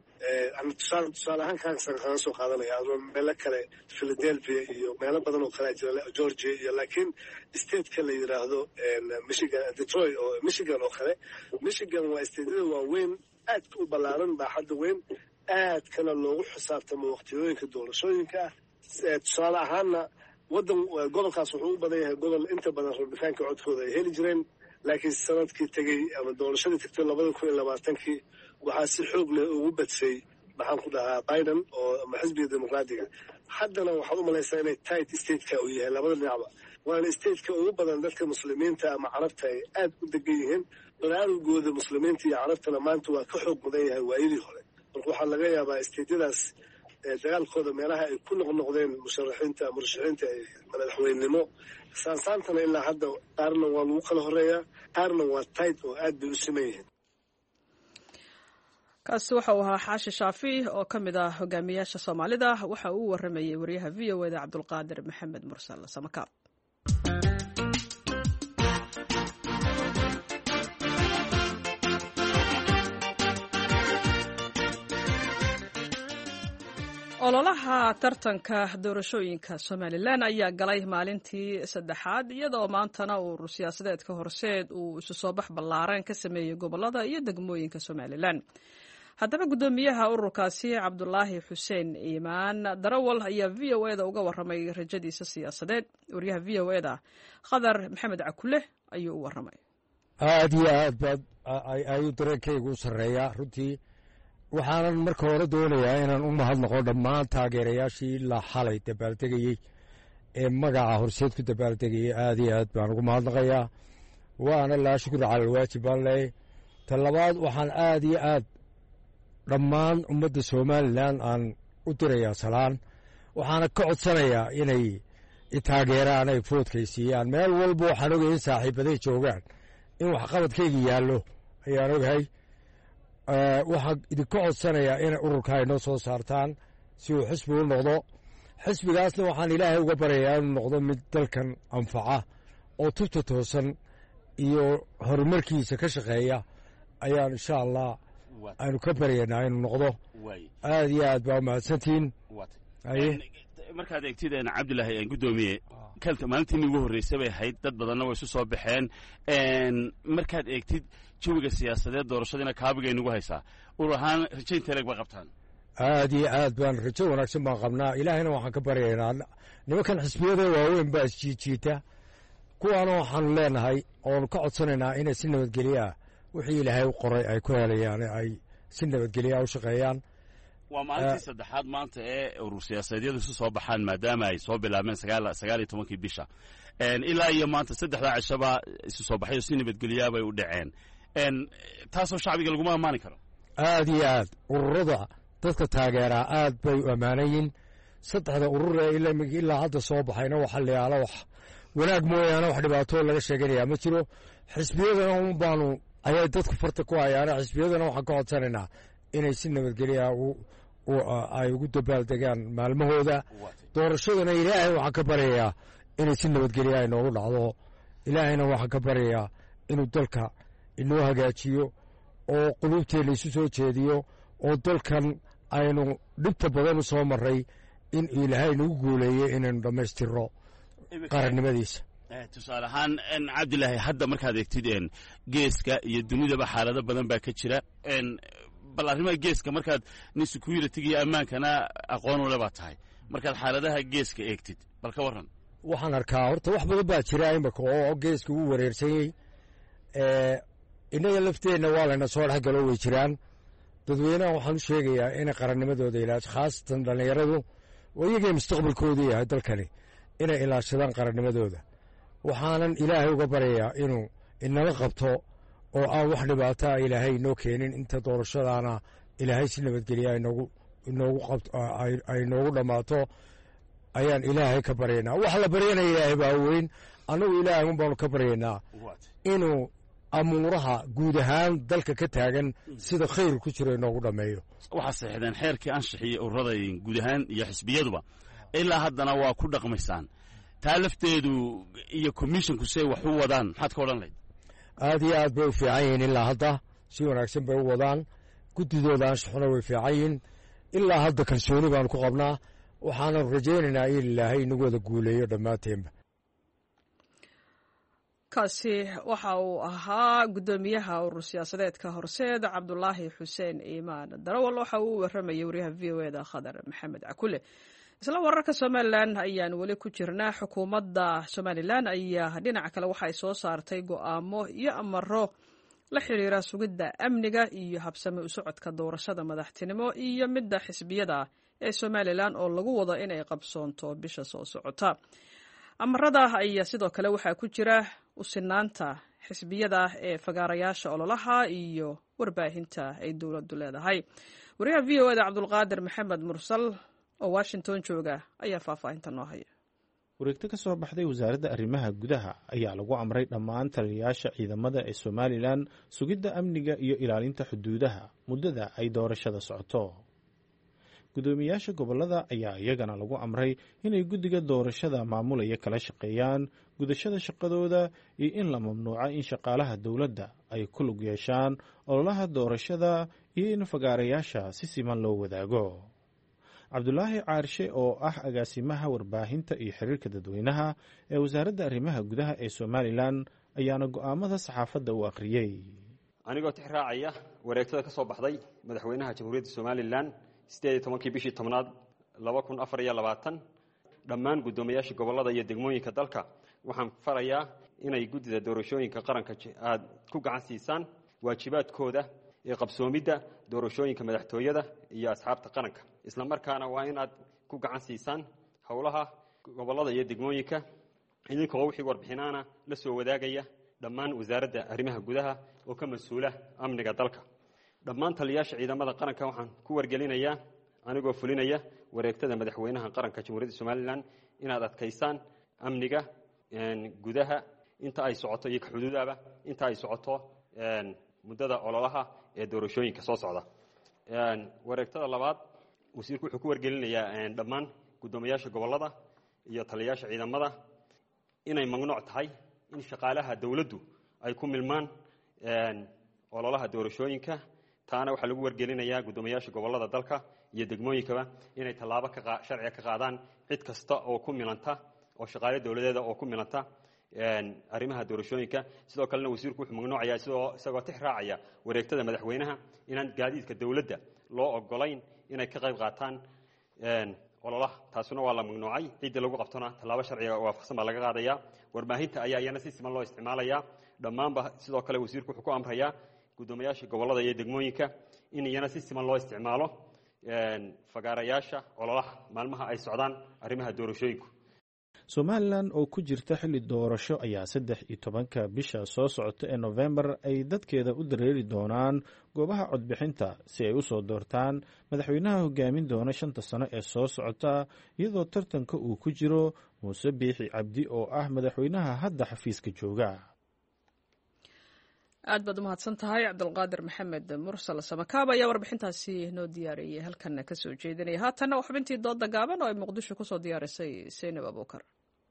tusaale ahaan kaansan kaga soo qaadanaya meelo kale philadelphia iyo meelo badan oo kale jira georgia iyo laakiin stateka la yidhaahdo michigan detroit oo michigan oo kale michigan waa stateyada waaweyn aadka u ballaaran baaxadda weyn aadkana loogu xisaabtamo waqtiyooyinka doorashooyinka ah tusaale ahaanna waddan gobolkaas wuxuu u badan yahay gobol inta badan rabitaanka codkooda ay heli jireen laakiin sanadkii tegey ama doorashadii tagtay labada kun iyo labaatankii waxaa si xoog leh ugu badsay maxaan ku dhahaa biden oo ama xisbiga dimuqraadiga haddana waxaad u malaysaa inay tight stateka uu yahay labada dhinacba waana stateka ugu badan dadka muslimiinta ama carabta ay aad u degan yihiin baraarugooda muslimiinta iyo carabtana maanta waa ka xoog badan yahay waayadii hore marka waxaa laga yaabaa stateyadaas dagaalkooda meelaha ay ku noqnoqdeen musharaxiinta murashaxiinta madaxweynenimo saansaantana ilaa hadda qaarna waa lagu kala horeeyaa qaarna waa tight oo aad bay u siman yihiin. kaasi waxa uu ahaa xaashi shaafi oo ka mid ah hogaamiyaasha soomaalida waxa uu waramayey wariyaha v o eda cabdulqaadir maxamed mursal samakaab. ololaha tartanka doorashooyinka somalilan ayaa galay maalintii saddexaad iyadoo maantana urur siyaasadeedka horseed uu isu soo bax ballaaran ka sameeyey gobolada iyo degmooyinka somalilan haddaba guddoomiyaha ururkaasi cabdulaahi xuseen iimaan darawal ayaa v o eda uga warramay rajadiisa siyaasadeed wariyaha v o eda khadar maxamed cakule ayuu u warramay. aad iyo aad baad ayuu dareenkaygu u sarreeyaa runtii waxaanan marka hore doonayaa inaan u mahadnaqo dhammaan taageerayaashii la xalay dabaaldegayey ee magaca horseed ku dabaaldegayey aad iyo aad baan ugu mahadnaqayaa waana laa shukri cala alwaajib baan leeyahy ta labaad waxaan aad iyo aad dhammaan ummadda somalilan aan u dirayaa salaan waxaana ka codsanayaa inay itaageeraan ay foodkaysiiyaan meel walba waxaan ogahay in saaxiibaday joogaan in waxqabadkayga yaallo ayaan ogahay waxaan idinka codsanayaa inay ururka ay noo soo saartaan si uu xisbi u noqdo xisbigaasna waxaan ilaahay uga baryayaa inuu noqdo mid dalkan anfaca oo tubta toosan iyo horumarkiisa ka shaqeeya ayaan insha allah aynu ka baryaynaa inuu noqdo aad iyo aad baa umahadsantihiin markaad eegtid cabdilaahi guddoomiye kalta maalintii ugu horreysay bay ahayd dad badanna way isu soo baxeen markaad eegtid jawiga siyaasadeed doorashadiina kaabigay nagu haysaa ur ahaan rajaynta leeg ba qabtaan aad iyo aad baan rajo wanaagsan baan qabnaa ilaahayna waxaan ka baryaynaa nimankan xisbiyada waaweyn baa isjiijiita kuwaana waxaanu leenahay oonu ka codsanaynaa inay si nabadgelyaa wixii ilaahay u qoray ay ku helayaan ay si nabadgelyaa u shaqeeyaan waa maalintii saddexaad maanta ee urur siyaasadeedyadu isu soo baxaan maadaama ay soo bilaabeen sagaal iyo tobankii bisha ilaa iyo maanta saddexdaa cishaba isu soo baxayo si nabadgelyaa bay u dhaceen taasoo shacbiga laguma ammaani karo aad iyo aad ururada dadka taageeraa aad bay u ammaanayiin saddexda urur ee ilaa hadda soo baxayna waxa layaala wax wanaag mooyaane wax dhibaatoo laga sheeganayaa ma jiro xisbiyadana un baanu ayay dadku farta ku hayaana xisbiyadana waxaan ka codsanaynaa inay si nabadgelyaa ay ugu dabaaldegaan maalmahooda doorashadana ilaahay waxaan ka baryayaa inay si nabadgelyaa inoogu dhacdo ilaahayna waxaan ka baryayaa inuu dalka inoo hagaajiyo oo quluubteenna isu soo jeediyo oo dalkan aynu dhibta badan u soo marray in ilaahay nagu guuleeyey inaynu dhammaystirno qarannimadiisa tusaale ahaan cabdilaahi hadda markaad eegtid geeska iyo dunidaba xaalado badan baa ka jira bal arrimaha geeska markaad nin security iyo ammaankana aqoon ule baa tahay markaad xaaladaha geeska eegtid bal ka warran waxaan arkaa horta wax badan baa jira imika oo geeska uu wareersanyey innaga lafteenna waa layna soo dhex galo way jiraan dadweynaha waxaan u sheegayaa inay qarannimadooda ilaasho khaasatan dhallinyaradu oo iyagay mustaqbalkoodu yahay dalkani inay ilaashadaan qarannimadooda waxaanan ilaahay uga baryayaa inuu inala qabto oo aan wax dhibaataa ilaahay inoo keenin inta doorashadaana ilaahay si nabadgelya ay noogu dhammaato ayaan ilaahay ka baryaynaa wax la baryanaya ilaahay baa weyn annagu ilaahay un baanu ka baryaynaa inuu amuuraha guud ahaan dalka ka taagan sida khayr ku jiro inoogu dhammeeyo waxaa saxiixdeen xeerkii anshaxiiyo ururada guud ahaan iyo xisbiyaduba ilaa haddana waa ku dhaqmaysaan taa lafteedu iyo commissionku say wax u wadaan maxaad ka odhan lahayd aad iyo aad bay u fiican yihiin ilaa hadda si wanaagsan bay u wadaan guddidooda anshaxuna way fiican yihiin ilaa hadda kalsooni baanu ku qabnaa waxaanu rajaynaynaa in ilaahay inagu wada guuleeyo dhammaanteenba kaasi waxa uu ahaa guddoomiyaha urur siyaasadeedka horseed cabdulaahi xuseen iimaan darawal waxa uu warramayay wariyaha v o eda khadar maxamed cakule isla wararka somalilan ayaan weli ku jirnaa xukuumadda somalilan ayaa dhinaca kale waxay soo saartay go'aamo iyo amaro la xiriira sugidda amniga iyo habsami u socodka doorashada madaxtinimo iyo midda xisbiyada ee somalilan oo lagu wado inay qabsoonto bisha soo socota amarada ayaa sidoo kale waxaa ku jira usinaanta xisbiyada ee fagaarayaasha ololaha iyo warbaahinta ay dowladdu leedahay wariyaha v o eda cabdulqaadir maxamed mursal oo washington jooga ayaa faahfaahinta noo haya wareegto ka soo baxday wasaaradda arrimaha gudaha ayaa lagu amray dhammaan taliyayaasha ciidamada ee somalilan sugidda amniga iyo ilaalinta xuduudaha muddada ay doorashada socoto guddoomiyaasha gobollada ayaa iyagana lagu amray inay guddiga doorashada maamulaya kala shaqeeyaan gudashada shaqadooda iyo in la mamnuuca in shaqaalaha dowladda ay ku lug yeeshaan ololaha doorashada iyo in fagaarayaasha si siman loo wadaago cabdulaahi caarshe oo ah agaasimaha warbaahinta iyo xiriirka dadweynaha ee wasaaradda arrimaha gudaha ee somalilan ayaana go'aamada saxaafadda u akhriyey anigoo tix raacaya wareegtada ka soo baxday madaxweynaha jamhuuriyadda somalilan sideed iyo tobankii bishii tobnaad laba kun afar iyo labaatan dhammaan guddoomiyaasha gobollada iyo degmooyinka dalka waxaan farayaa inay guddida doorashooyinka qaranka aad ku gacan siisaan waajibaadkooda ee qabsoomidda doorashooyinka madaxtooyada iyo asxaabta qaranka isla markaana waa inaad ku gacan siisaan howlaha gobollada iyo degmooyinka idinkoo wixii warbixinaana la soo wadaagaya dhammaan wasaaradda arrimaha gudaha oo ka mas-uula amniga dalka dhammaan taliyayaasha ciidamada qaranka waxaan ku wargelinayaa anigoo fulinaya wareegtada madaxweynaha qaranka jamhuuriyadda somalilan inaad adkaysaan amniga gudaha inta ay socoto iyo kaxuduudaba inta ay socoto muddada ololaha ee doorashooyinka soo socda wareegtada labaad wasiirku wuxuu ku wargelinayaa dhammaan guddoomiyaasha gobollada iyo taliyayaasha ciidamada inay mamnuuc tahay in shaqaalaha dowladdu ay ku milmaan ololaha doorashooyinka taana waxaa lagu wargelinayaa guddoomiyaasha gobollada dalka iyo degmooyinkaba inay tallaabo sharciga ka qaadaan cid kasta oo ku milanta oo shaqaale dowladeeda oo ku milanta arrimaha doorashooyinka. sidoo kalena wasiirku wuxuu mamnuucayaa isagoo tix raacaya wareegtada madaxweynaha inaan gaadiidka dowladda loo ogolayn inay ka qayb qaataan ololaha. taasuna waa la mamnuucay. ciddii lagu qabtona tallaabo sharciga waafaqsan baa laga qaadayaa. warbaahinta ayaa iyana si siman loo isticmaalayaa dhammaanba. sidoo kale wasiirku wuxuu ku amrayaa guddoomiyaasha gobollada iyo degmooyinka in iyana si siman loo isticmaalo fagaarayaasha ololaha maalmaha ay socdaan arrimaha doorashooyinku. somalilan oo ku jirta xilli doorasho ayaa saddex iyo tobanka bisha soo socota ee nofembar ay dadkeeda u dareeri doonaan goobaha codbixinta si ay u soo doortaan madaxweynaha hogaamin doona shanta sano ee soo socota, iyadoo tartanka uu ku jiro muuse biixi cabdi oo ah madaxweynaha hadda xafiiska jooga. aad baad u mahadsan tahay cabdulqaadir maxamed mursal samakaab ayaa warbixintaasi noo diyaariyey halkana ka soo jeedinaya. haatanna waa xubintii dooda gaaban oo ay muqdisho ku soo diyaarisay seynab abuukar.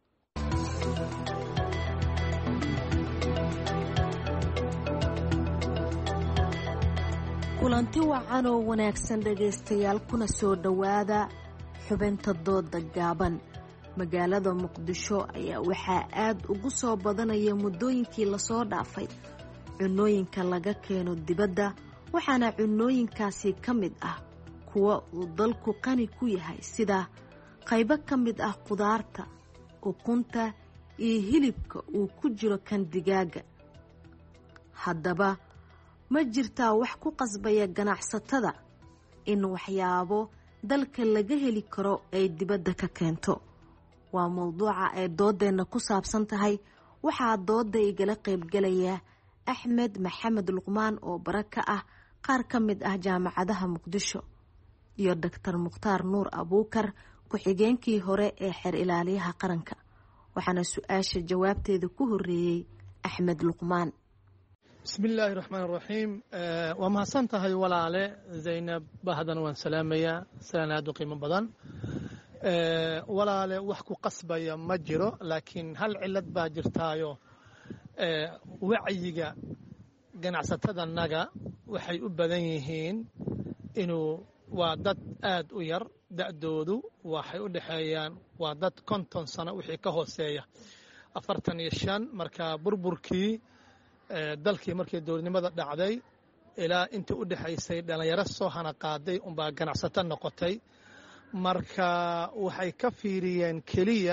kulanti wacan oo wanaagsan dhegaystayaal, kuna soo dhowaada xubinta dooda gaaban. magaalada muqdisho ayaa waxaa aad ugu soo badanaya muddooyinkii lasoo dhaafay cunooyinka laga keeno dibadda, waxaana cunooyinkaasi ka mid ah kuwa uu dalku qani ku yahay sida qaybo ka mid ah qudaarta, ukunta iyo hilibka uu ku jiro kan digaaga. haddaba ma jirtaa wax ku qasbaya ganacsatada in waxyaabo dalka laga heli karo ay dibadda ka keento? waa mowduuca ay doodeenna ku saabsan tahay. waxaa dooda igala qaybgelaya axmed maxamed luqmaan oo bara ka ah qaar ka mid ah jaamacadaha muqdisho, iyo doctor mukhtaar nuur abuukar, ku-xigeenkii hore ee xeer ilaaliyaha qaranka. waxaana su-aasha jawaabteeda ku horeeyey axmed luqmaan. bismillaahi raxmaan raxiim. waa mahadsan tahay walaale zaynab bahdan, waan salaamayaa salaan aad u qiimo badan. walaale wax ku qasbaya ma jiro, laakiin hal cilad baa jirtaayo wacyiga ganacsatadanaga waxay u badan yihiin inuu waa dad aad u yar, da'doodu waxay u dhexeeyaan waa dad konton sano wixii ka hooseeya, afartan iyo shan. marka burburkii dalkii markii dowladnimada dhacday ilaa intii u dhexaysay dhallinyaro soo hana qaaday unbaa ganacsato noqotay. marka waxay ka fiiriyeen keliya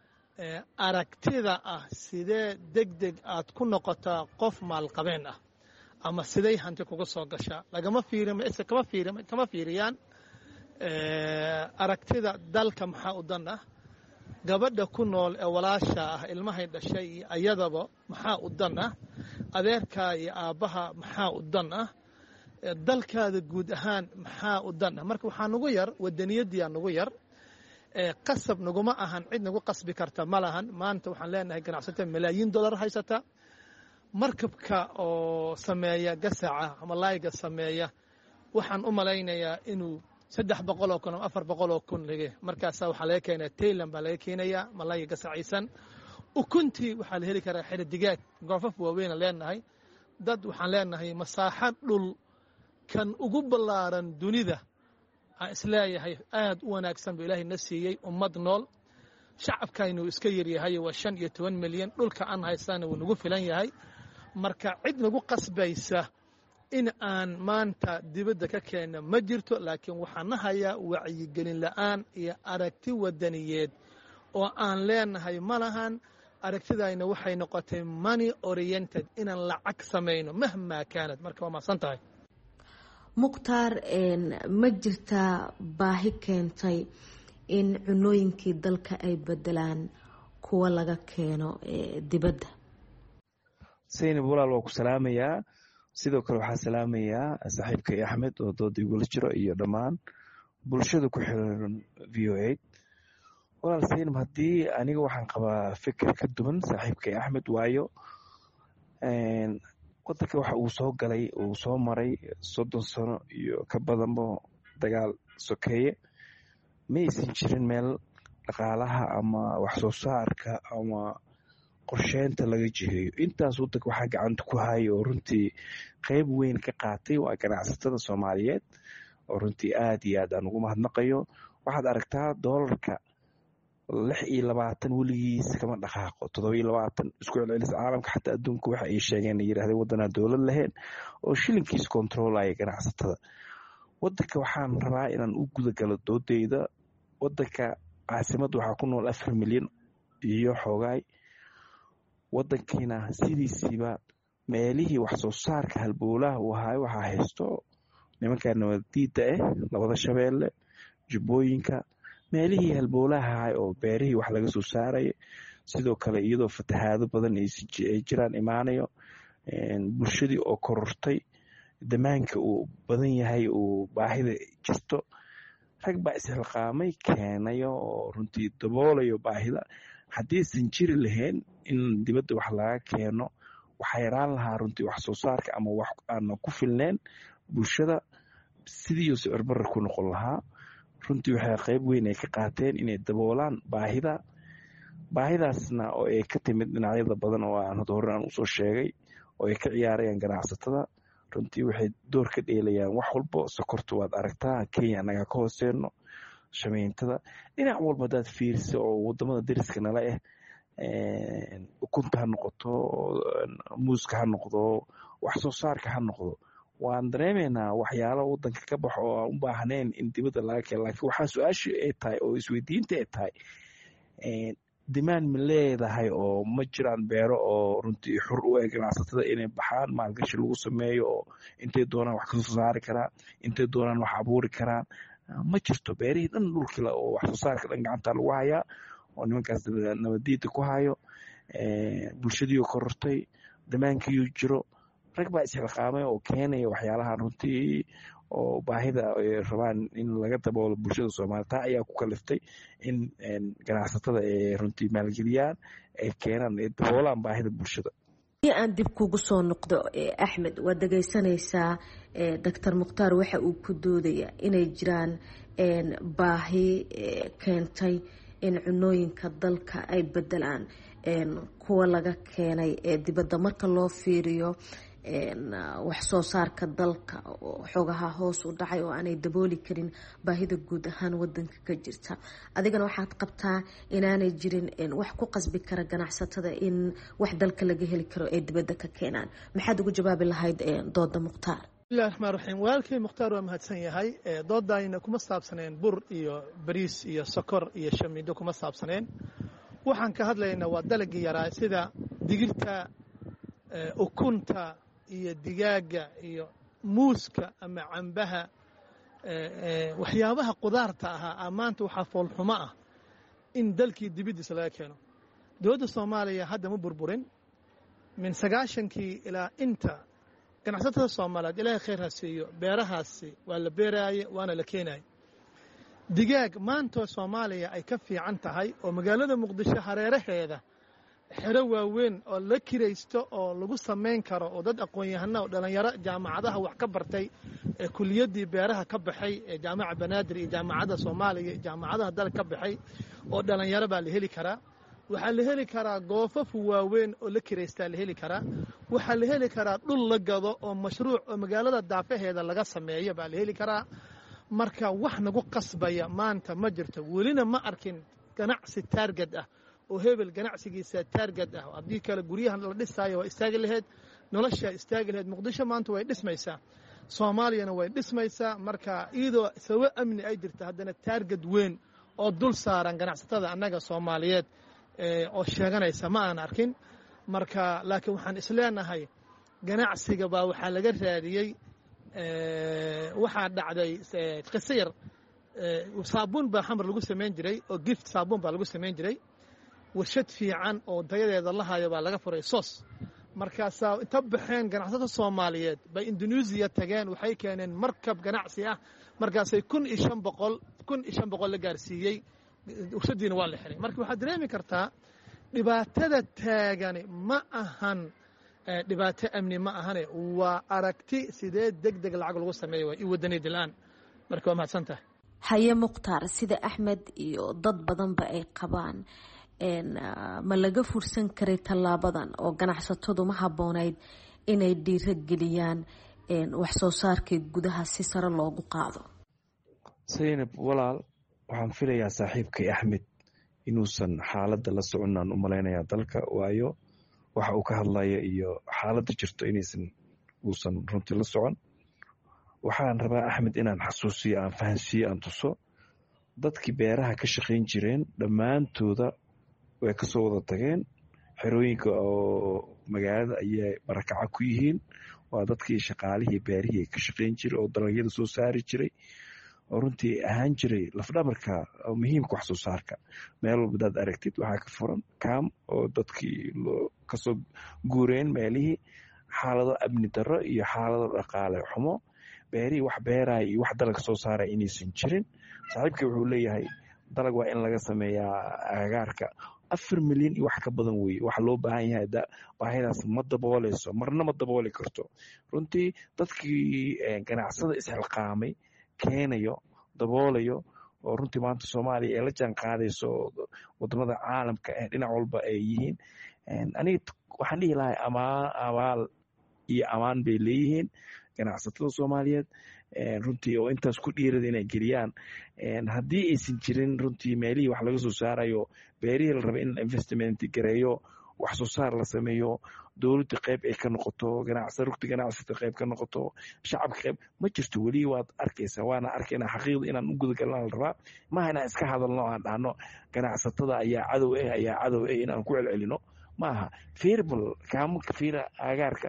aragtida ah sidee deg deg aad ku noqotaa qof maalqabeen ah, ama siday hanti kuga soo gashaa. lagama kama fiiriyaan aragtida dalka maxaa u dan ah, gabadha ku nool ee walaasha ah ilmahay dhashay iyo ayadaba maxaa u dan ah, adeerkaa iyo aabbaha maxaa u dan ah, dalkaada guud ahaan maxaa u dan ah. marka waxaa nugu yar wadaniyadiyaa nugu yar, qasab naguma ahan, cid nagu qasbi karta ma lahan. maanta waxaan leenahay ganacsato malaayiin dollar haysata, markabka oo sameeya gasaca ama laayga sameeya waxaan u malaynayaa inuu saddex boqol oo kun ama afar boqol oo kun lige. markaasaa waxaa laga keenaya tayland baa laga keenayaa malayga gasacaysan. ukuntii waxaa la heli karaa xero digaag, goofaf waaweyna leenahay. dad waxaan leenahay masaaxo dhul kan ugu ballaaran dunida aan isleeyahay aad u wanaagsan buu ilaahay na siiyey. ummad nool, shacabkaynu iska yaryahay, waa shan iyo toban milyan. dhulka aan haystana wuu nagu filan yahay. marka cid nagu qasbaysa in aan maanta dibadda ka keenno ma jirto, laakiin waxaan na hayaa wacyigelin la'aan iyo aragti wadaniyeed oo aan leenahay ma lahan. aragtidayna waxay noqotay money oriented, inaan lacag samayno mahmaa kaanad. marka waa mahadsan tahay. mukhtaar, ma jirtaa baahi keentay in cunooyinkii dalka ay bedelaan kuwa laga keeno dibadda? saynab walaal waa ku salaamayaa. sidoo kale waxaa salaamayaa saaxiibkay axmed oo dooda igula jiro iyo dhammaan bulshada ku xiran v o a. walaal saynab, haddii aniga waxaan qabaa fikir ka duwan saaxiibkay axmed, waayo wadanka waxa uu soo galay uu soo maray soddon sano iyo ka badanba dagaal sokeeye. ma aysan jirin meel dhaqaalaha ama wax soo saarka ama qorsheynta laga jiheeyo. intaas wadanka waxaa gacanta ku haya oo runtii qeyb weyn ka qaatay waa ganacsatada soomaaliyeed oo runtii aad iyo aad aan ugu mahadnaqayo. waxaad aragtaa doolarka lix iyo labaatan weligiis kama dhaqaaqo, toddoba iyo labaatan isku celcelisa caalamka xataa adduunka waxa ay sheegeen ay yidhahdeen waddanaa dowlad lahayn oo shilinkiis kontroolaya ganacsatada. wadanka waxaan rabaa inaan u gudagalo doodeyda. wadanka caasimadda waxaa ku nool afar milyan iyo xoogaay. wadankiina sidiisiiba meelihii wax soo saarka halbowlaha uu ahaay waxaa haysto nimankaa nabadiida ah, labada shabeelle, jubbooyinka, meelihii halbowlaha ahaay oo beerihii wax laga soo saaraya. sidoo kale iyadoo fatahaado badan ay jiraan imaanayo, bulshadii oo korortay, damaanka uu badan yahay, uu baahida jirto, rag baa isxilqaamay keenayo oo runtii daboolayo baahida. haddiisan jiri lahayn in dibadda wax laga keeno waxaa yaraan lahaa runtii wax soo saarka ama wax aana ku filneen bulshada, sidiiyo sicir barar ku noqon lahaa. runtii waxay qayb weyn ay ka qaateen inay daboolaan baahida. baahidaasna oo ay ka timid dhinacyada badan oo aan hore aan usoo sheegay oo ay ka ciyaarayaan ganacsatada. runtii waxay door ka dheelayaan wax walbo. sokorta waad aragtaa Kenya anaga ka hooseeno, shameyntada dhinac walba hadaad fiirisa oo wadamada dariska nala ah, ukunta ha noqoto, muuska ha noqdo, wax soo saarka ha noqdo, waan dareemaynaa waxyaalo wadanka ka baxo oo aan u baahnayn in dibadda laga keeno. laakiin waxaa su-aasha ay tahay oo isweydiinta ay tahay, dimaan ma leedahay oo ma jiraan beero oo runtii xur u eg ganacsatada inay baxaan, maalgashi lagu sameeyo oo intay doonaan wax kasoo saari karaan, intay doonaan wax abuuri karaan. ma jirto. beerihii dhan dhulkila oo wax soo saarka dhan gacanta lagu hayaa oo nimankaas nabadiida ku hayo. bulshadiioo korortay, damaankiiyo jiro, rag baa isxilqaamay oo keenaya waxyaalaha runtii oo baahida ay rabaan in laga daboolo bulshada Soomaaliyeed. taa ayaa ku kaliftay in ganacsatada ay runtii maalgeliyaan, ay keenaan, ay daboolaan baahida bulshada. aan dib kugu soo noqdo Axmed, waad dhagaysanaysaa Doctor Mukhtaar waxa uu ku doodaya inay jiraan baahi keentay in cunooyinka dalka ay bedelaan kuwa laga keenay ee dibadda. marka loo fiiriyo wax soo saarka dalka oo xogaha hoos u dhacay oo aanay dabooli karin baahida guud ahaan wadanka ka jirta. adigana waxaad qabtaa inaanay jirin wax ku qasbi kara ganacsatada in wax dalka laga heli karo ee dibadda ka keenaan. maxaad ugu jawaabi lahayd dooda Mukhtaar? bismillahi raxmaan raxiim. walaalkay Mukhtaar waa mahadsan yahay. doodayna kuma saabsaneen bur iyo bariis iyo sokor iyo shamiindo kuma saabsaneen. waxaan ka hadlaynaa waa dalagii yaraa sida digirta, ukunta iyo digaaga iyo muuska ama cambaha, waxyaabaha qudaarta ahaa. maanta waxaa foolxumo ah in dalkii dibaddiisa laga keeno. dowladda Soomaaliya hadda ma burburin. min sagaashankii ilaa inta ganacsatada Soomaaliyeed ilaahay khayr ha siiyo, beerahaasi waa la beeraaye waana la keenaye. digaag maanta Soomaaliya ay ka fiican tahay oo magaalada Muqdisho hareeraheeda xero waaweyn oo la kiraysto oo lagu samayn karo oo dad aqoon-yahano oo dhalinyaro jaamacadaha wax ka bartay ee kuliyadii beeraha ka baxay ee jaamaca Banaadir iyo jaamacada Soomaaliya jaamacadaha dalka ka baxay oo dhalinyaro baa la heli karaa. waxaa la heli karaa goofaf waaweyn oo la kiraystaa la heli karaa. waxaa la heli karaa dhul la gado oo mashruuc oo magaalada daafaheeda laga sameeyo baa la heli karaa. marka wax nagu qasbaya maanta ma jirto. welina ma arkin ganacsi target ah oo hebel ganacsigiisa target ah. haddii kale guryahan la dhisaayo waa istaagi lahayd, nolosha istaagi lahayd. muqdisho maanta way dhismaysaa, Soomaaliyana way dhismaysaa. marka iyadoo sabab amni ay jirto haddana target weyn oo dul saaran ganacsatada annaga Soomaaliyeed oo sheeganaysa ma aan arkin. marka laakiin waxaan isleenahay ganacsiga baa waxaa laga raadiyey. waxaa dhacday qiso yar. saabuun baa xamar lagu samayn jiray oo gift saabuun baa lagu samayn jiray. warshad fiican oo dayadeeda la hayo baa laga furay sos. markaasaa inta baxeen ganacsatada Soomaaliyeed bay Indonesia tageen, waxay keeneen markab ganacsi ah. markaasay kun iyo shan boqol kun iyo shan boqol la gaarsiiyey. warshadiina waa la xiray. marka waxaad dareemi kartaa dhibaatada taagani ma ahan dhibaato amni ma ahane, waa aragti sidee degdeg lacag lagu sameeyo waa i wadaniyad la'aan. marka waa mahadsantahay. haye Mukhtaar, sida Axmed iyo dad badanba ay qabaan ma laga fursan karay tallaabadan oo ganacsatadu ma habboonayd inay dhiirageliyaan wax soo saarkii gudaha si sare loogu qaado? Zaynab walaal, waxaan filayaa saaxiibkay Axmed inuusan xaaladda la soconaan u malaynayaa dalka, waayo waxa uu ka hadlaya iyo xaaladda jirto inaysan uusan runtii la socon. waxaan rabaa Axmed inaan xasuusiyo, aan fahansiiyo, aan tuso dadkii beeraha ka shaqayn jireen dhammaantooda way ka soo wada tageen xerooyinka oo magaalada ayay barakaca ku yihiin. waa dadkii shaqaalihii beerihii ka shaqayn jiray oo dalagyada soo saari jiray oo runtii ahaan jiray lafdhabarka oo muhiimka wax soo saarka. meel walba daad aragtid waxaa ka furan kaam oo dadkii kasoo guureen meelihii, xaalado amni darro iyo xaalado dhaqaale xumo, beerihii wax beeraya iyo wax dalag soo saaraya inaysan jirin. saaxiibkii wuxuu leeyahay dalag waa in laga sameeyaa agagaarka afar milyan iyo wax ka badan weye. waxa loo baahan yahay baahidaas ma dabooleyso, marna ma dabooli karto. runtii dadkii ganacsada isxilqaamay keenayo daboolayo oo runtii maanta Soomaaliya ee la jaan qaadayso wadamada caalamka ee dhinac walba ay yihiin. aniga waxaan dhihi lahay amaan abaal iyo amaan bay leeyihiin ganacsatada Soomaaliyeed runtii oo intaas ku dhiirada inay geliyaan. haddii aysan jirin runtii meelihii wax laga soo saarayo, beerihii la raba in investment gareeyo, wax soo saar la sameeyo, dowladda qayb ay ka noqoto, ganacsato rugta ganacsato qayb ka noqoto, shacabka qayb ma jirto. weli waad arkaysaa, waana arkaynaa xaqiiqda inaan u gudagalnaa la rabaa. maaha inaan iska hadalno aan dhahno ganacsatada ayaa cadow ah ayaa cadow ah inaan ku celcelino maaha. firbal kaamunka fiira agaarka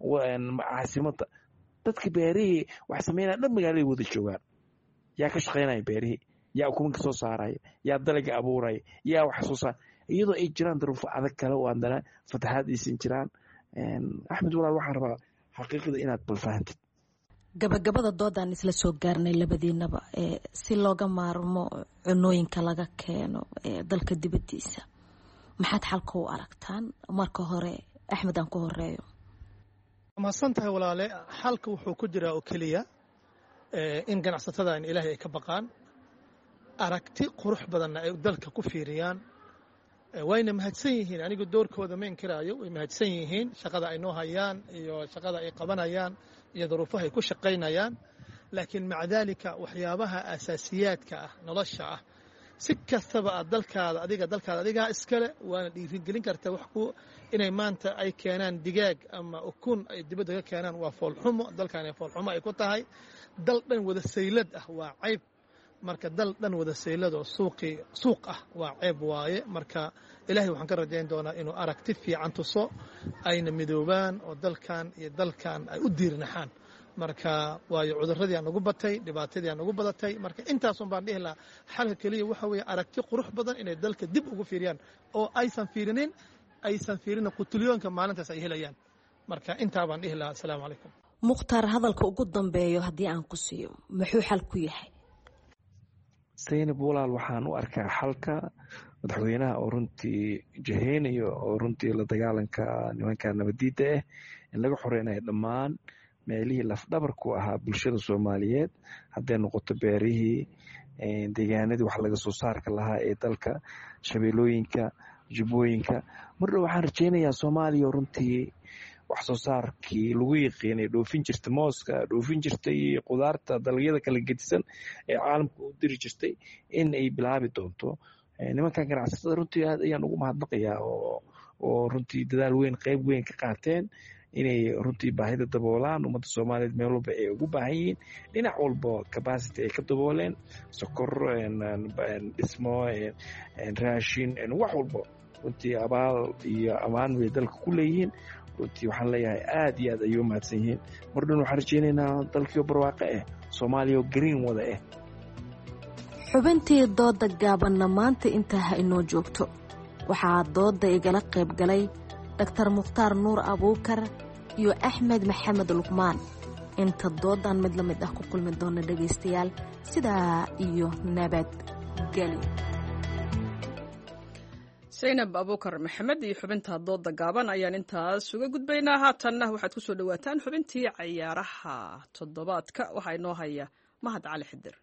caasimada dadka beerihii wax sameynaya dhan magaalada wada joogaan. yaa ka shaqaynaya beerihii, yaa ukumanka soo saaraya, yaa dalaga abuuraya, yaa wax soo saar, iyadoo ay jiraan daruufo adag kale oo haddana fatahaad aysan jiraan. Axmed walaal, waxaan rabaa xaqiiqada inaad balfahantid. gabagabada doodaan isla soo gaarnay labadiinaba si looga maarmo cunooyinka laga keeno dalka dibadiisa, maxaad xalka u aragtaan? marka hore Axmed aan ku horeeyo. mahadsan tahay walaale. xalka wuxuu ku jiraa oo keliya in ganacsatada in ilaahay ay ka baqaan, aragti qurux badanna ay dalka ku fiiriyaan. wayna mahadsan yihiin, anigu doorkooda ma inkiraayo, way mahadsan yihiin shaqada ay noo hayaan iyo shaqada ay qabanayaan iyo duruufaha ay ku shaqaynayaan. laakiin maca daalika waxyaabaha asaasiyaadka ah nolosha ah, si kastaba aad dalkaada adiga dalkaada adigaa iskale, waana dhiirigelin karta wax ku inay maanta ay keenaan digaag ama ukun ay dibadda ka keenaan waa foolxumo. dalkan foolxumo ay ku tahay. dal dhan wada saylad ah waa cayb. marka dal dhan wada saylad oo suuqi suuq ah waa cayb waaye. marka ilaahay waxaan ka rajayn doonaa inuu aragti fiican tuso, ayna midoobaan oo dalkan iyo dalkan ay u diirnaxaan. marka waayo cuduradii aan nagu batay, dhibaatadii aan nagu badatay. marka intaasun baan dhihi lahaa xalka keliya waxa weeye aragti qurux badan inay dalka dib ugu fiiriyaan oo aysan fiirinin aysan fiirinin qutulyoonka maalintaas ay helayaan. marka intaa baan dhihi lahaa. asalaamu calaykum. mukhtaar, hadalka ugu dambeeyo haddii aan ku siiyo, muxuu xal ku yahay? Zaynab walaal, waxaan u arkaa xalka madaxweynaha oo runtii jaheynayo oo runtii la dagaalanka nimanka nabadiida ah in laga xoreynayo dhammaan meelihii lafdhabarku ahaa bulshada Soomaaliyeed, hadday noqoto beerihii, deegaanadii wax laga soo saarka lahaa ee dalka, shabeelooyinka, jubbooyinka. mardhow waxaan rajeynayaa Soomaaliya runtii wax soo saarkii lagu yaqiinay, dhoofin jirta mooska, dhoofin jirtay qudaarta, dalagyada kala gedisan ee caalamka u diri jirtay, in ay bilaabi doonto. nimankan ganacsatada runtii aad ayaan ugu mahadnaqayaa oo oo runtii dadaal weyn qayb weyn ka qaateen inay runtii baahida daboolaan ummadda Soomaaliyeed meel walba ay ugu baahan yihiin. dhinac walba capacity ay ka dabooleen, sokor, dhismo, raashin, wax walba runtii abaal iyo amaan way dalka ku leeyihiin. runtii waxaan leeyahay aad iyo aad ayuu mahadsan yihiin. mar dhan waxaan rajeynaynaa dalkii barwaaqo ah, Soomaaliya green wada ah. xubintii dooda gaabanna maanta intaa ha inoo joogto. waxaa dooda igala qayb galay Dr Mukhtaar Nuur Abuukar iyo Axmed Maxamed Luqmaan. inta doodan mid la mid ah ku kulmi doona dhagaystayaal, sidaa iyo nabadgelyo. Zaynab Abuukar Maxamed iyo xubinta dooda gaaban ayaan intaas uga gudbaynaa. haatanna waxaad ku soo dhawaataan xubintii cayaaraha toddobaadka. waxaa inoo haya Mahad Cali Xidir.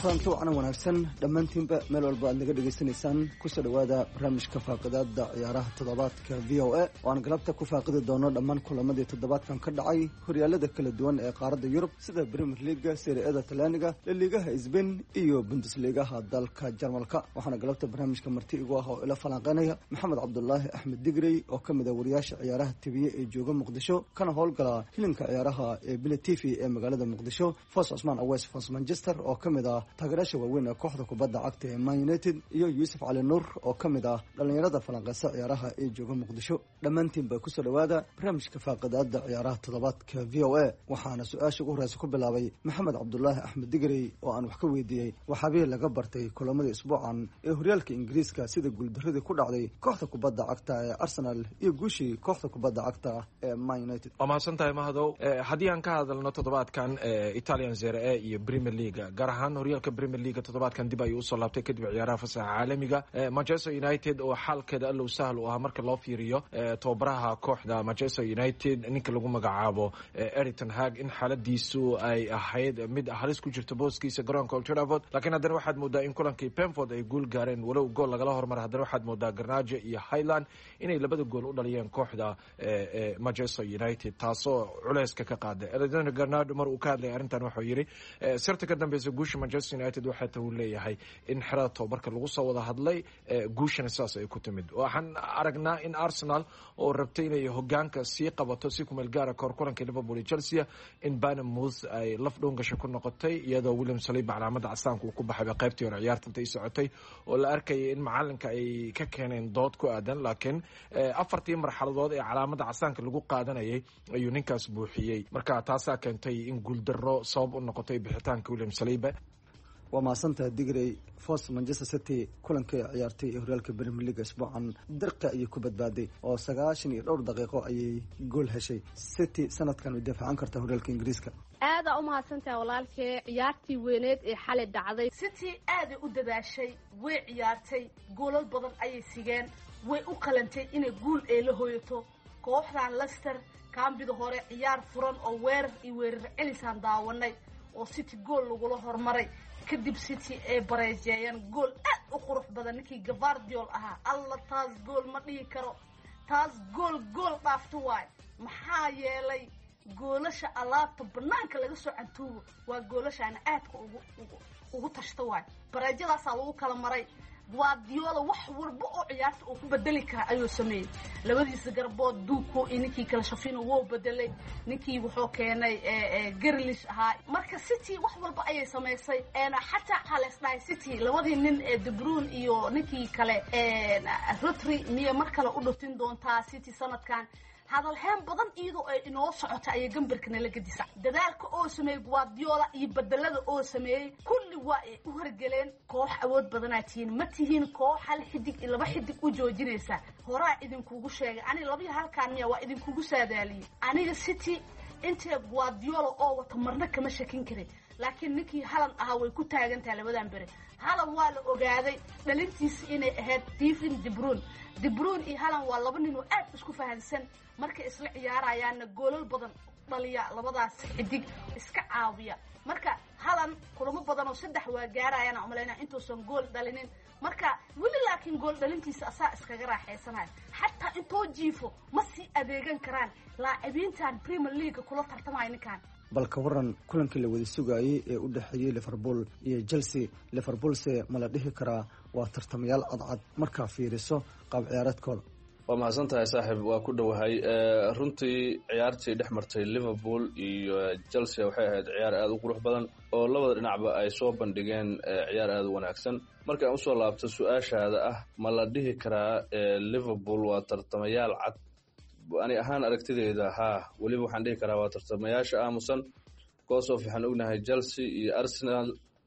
kulanti wacan wanaagsan dhammaantiinba meel walba aad naga dhegaysanaysaan kusoo dhowaada barnaamijka faaqidaada ciyaaraha toddobaadka v o a oo aan galabta ku faaqidi doono dhammaan kulamadii toddobaadkan ka dhacay horyaalada kala duwan ee qaaradda yurub sida premier leaga serie-ada talyaaniga laliigaha sbain iyo bundesligaha dalka jarmalka waxaana galabta barnaamijka marti igu ah oo ila falanqeynaya maxamed cabdulaahi axmed digrey oo ka mid ah wariyaasha ciyaaraha tibiye ee jooga muqdisho kana howlgala hilinka ciyaaraha ee bila t v ee magaalada muqdisho fos cusmaan aweys fos manchester oo ka mid ah taageerayaasha waaweyn ee kooxda kubadda cagta ee man united iyo yuusuf cali nuur oo ka mid ah dhallinyarada falanqeysa ciyaaraha ee jooga muqdisho dhammaantiinba kusoo dhowaada barnaamijka faaqidaada ciyaaraha toddobaadka v o a waxaana su-aasha ugu horeysa ku bilaabay maxamed cabdulaahi axmed digrey oo aan wax ka weydiiyey waxaabihii laga bartay kulamadii isbuucan ee horyaalka ingiriiska sida guuldaradii ku dhacday kooxda kubadda cagta ee arsenal iyo guushii kooxda kubadda cagta ee man united. waa mahadsan tahay mahadow. haddii aan ka hadalno toddobaadkan italian serie a iyo premier leaga gaar ahaan horyaalka premier leaga toddobaadkan dib ayuu usoo laabtay kadib ciyaaraha fasaxa caalamiga. manchester united oo xaalkeeda allow sahal u ah marka loo fiiriyo tababaraha kooxda manchester united ninka lagu magacaabo Erik ten Hag in xaaladiisu ay ahayd mid halis ku jirto booskiisa garoonka Old Trafford, laakiin haddana waxaad moodaa in kulankii Brentford ay guul gaareen walow gool lagala hormaray. haddana waxaad moodaa Garnacho iyo Highland inay labada gool u dhaliyeen kooxda manchester united, taasoo culeyska ka qaaday. Alexander Garnacho mar uu ka hadlay arrintan wuxuu yiri sirta ka dambeysa guusha manchester united waxaa uu leeyahay in xirada tababarka lagu soo wada hadlay guushana saas ay ku timid. waxaan aragnaa in Arsenal oo rabtay inay hogaanka sii qabato si ku meel gaara kor kulanka Liverpool iyo Chelsea in Bournemouth ay laf dhoon gasho ku noqotay iyadoo William Saliba calaamada casaanka uu ku baxay qaybtii hore ciyaarta intay socotay oo la arkayay in macalinka ay ka keeneen dood ku aadan, laakiin afartii marxaladood ee calaamada casaanka lagu qaadanayay ayuu ninkaas buuxiyey. marka taasaa keentay in guuldaro sabab u noqotay bixitaanka William Saliba. waa mahadsantaha digrey. fos manchester city kulankay ciyaartay ee horyaalka premier league isbuucan dirqa ayay ku badbaaday oo sagaashan iyo dhowr daqiiqo ayay gool heshay. city sanadkan way daafacan kartaa horyaalka ingiriiska. aadaa u mahadsantaha walaalkee. ciyaartii weyneed ee xalay dhacday city aaday u dadaashay, way ciyaartay, goolal badan ayay sigeen, way u qalantay inay guul ay la hooyato. kooxdan Leicester kaambida hore ciyaar furan oo weerar iyo weerar celisaan daawanay oo city gool lagula hormaray, kadib city ay bareejeeyeen gool aad u qurux badan. ninkii Gavardiol ahaa alla taas gool ma dhihi karo, taas gool gool dhaafto waay. maxaa yeelay goolasha alaabta banaanka laga soo cantuubo waa goolashaana aadka ugu ugu tashto waay. bareejadaasaa lagu kala maray. Guardiola wax walba oo ciyaarta uu ku bedeli kara ayuu sameeyay. labadiisa garbood Duko iyo ninkii kala shafin uu bedelay, ninkii wuxuu keenay Grealish ahaa. marka City wax walba ayay sameysay. eena xataa Haaland City labadii nin ee De Bruyne iyo ninkii kale ee Rodri miya mar kale u dhuftin doontaa City sanadkan. hadal heen badan iyadoo ay inoo socota ayay gambarkana la gadisa. dadaalka oo sameeyay Guardiola iyo bedelada oo sameeyay kulli waa ay u horgeleen. koox awood badanaa tihiin, ma tihiin koox hal xidig iyo laba xidig u joojinaysa. horaa idinkugu sheegay aniga laba iyo halkaan miya waa idinkugu saadaaliyay. aniga City inta Guardiola oo wata marna kama shakin karin, laakiin ninkii Haaland ahaa way ku taagantahay labadan bere. Haaland waa la ogaaday dhalintiisa inay ahayd Kevin De Bruyne. De Bruyne iyo Haaland waa laba nin oo aad isku fahansan, markay isla ciyaarayaanna goolal badan dhaliya labadaas xidig iska caawiya. marka Haaland kulamo badan oo saddex waa gaarayaan oo maleena intuusan gool dhalinin. marka wali laakiin gool dhalintiisa asaa iskaga raaxaysanay. xataa intoo jiifo ma sii adeegan karaan laacibiintan Premier League kula tartamay ninkan. bal ka waran kulankii la wada sugayay ee u dhaxeeyay Liverpool iyo Chelsea. Liverpool se ma la dhihi karaa waa tartamayaal cadcad markaa fiiriso qaab ciyaareedkooda. waa mahadsan tahay saaxiib, waa ku dhowahay. runtii ciyaartii dhex martay Liverpool iyo Chelsea waxay ahayd ciyaar aad u qurux badan oo labada dhinacba ay soo bandhigeen ciyaar aad u wanaagsan. marka aan usoo laabto su-aashaada ah ma la dhihi karaa Liverpool waa tartamayaal cad, ani ahaan aragtideyda haa, weliba waxaan dhihi karaa waa tartamayaasha aamusan. koosof waxaan ognahay Chelsea iyo Arsenal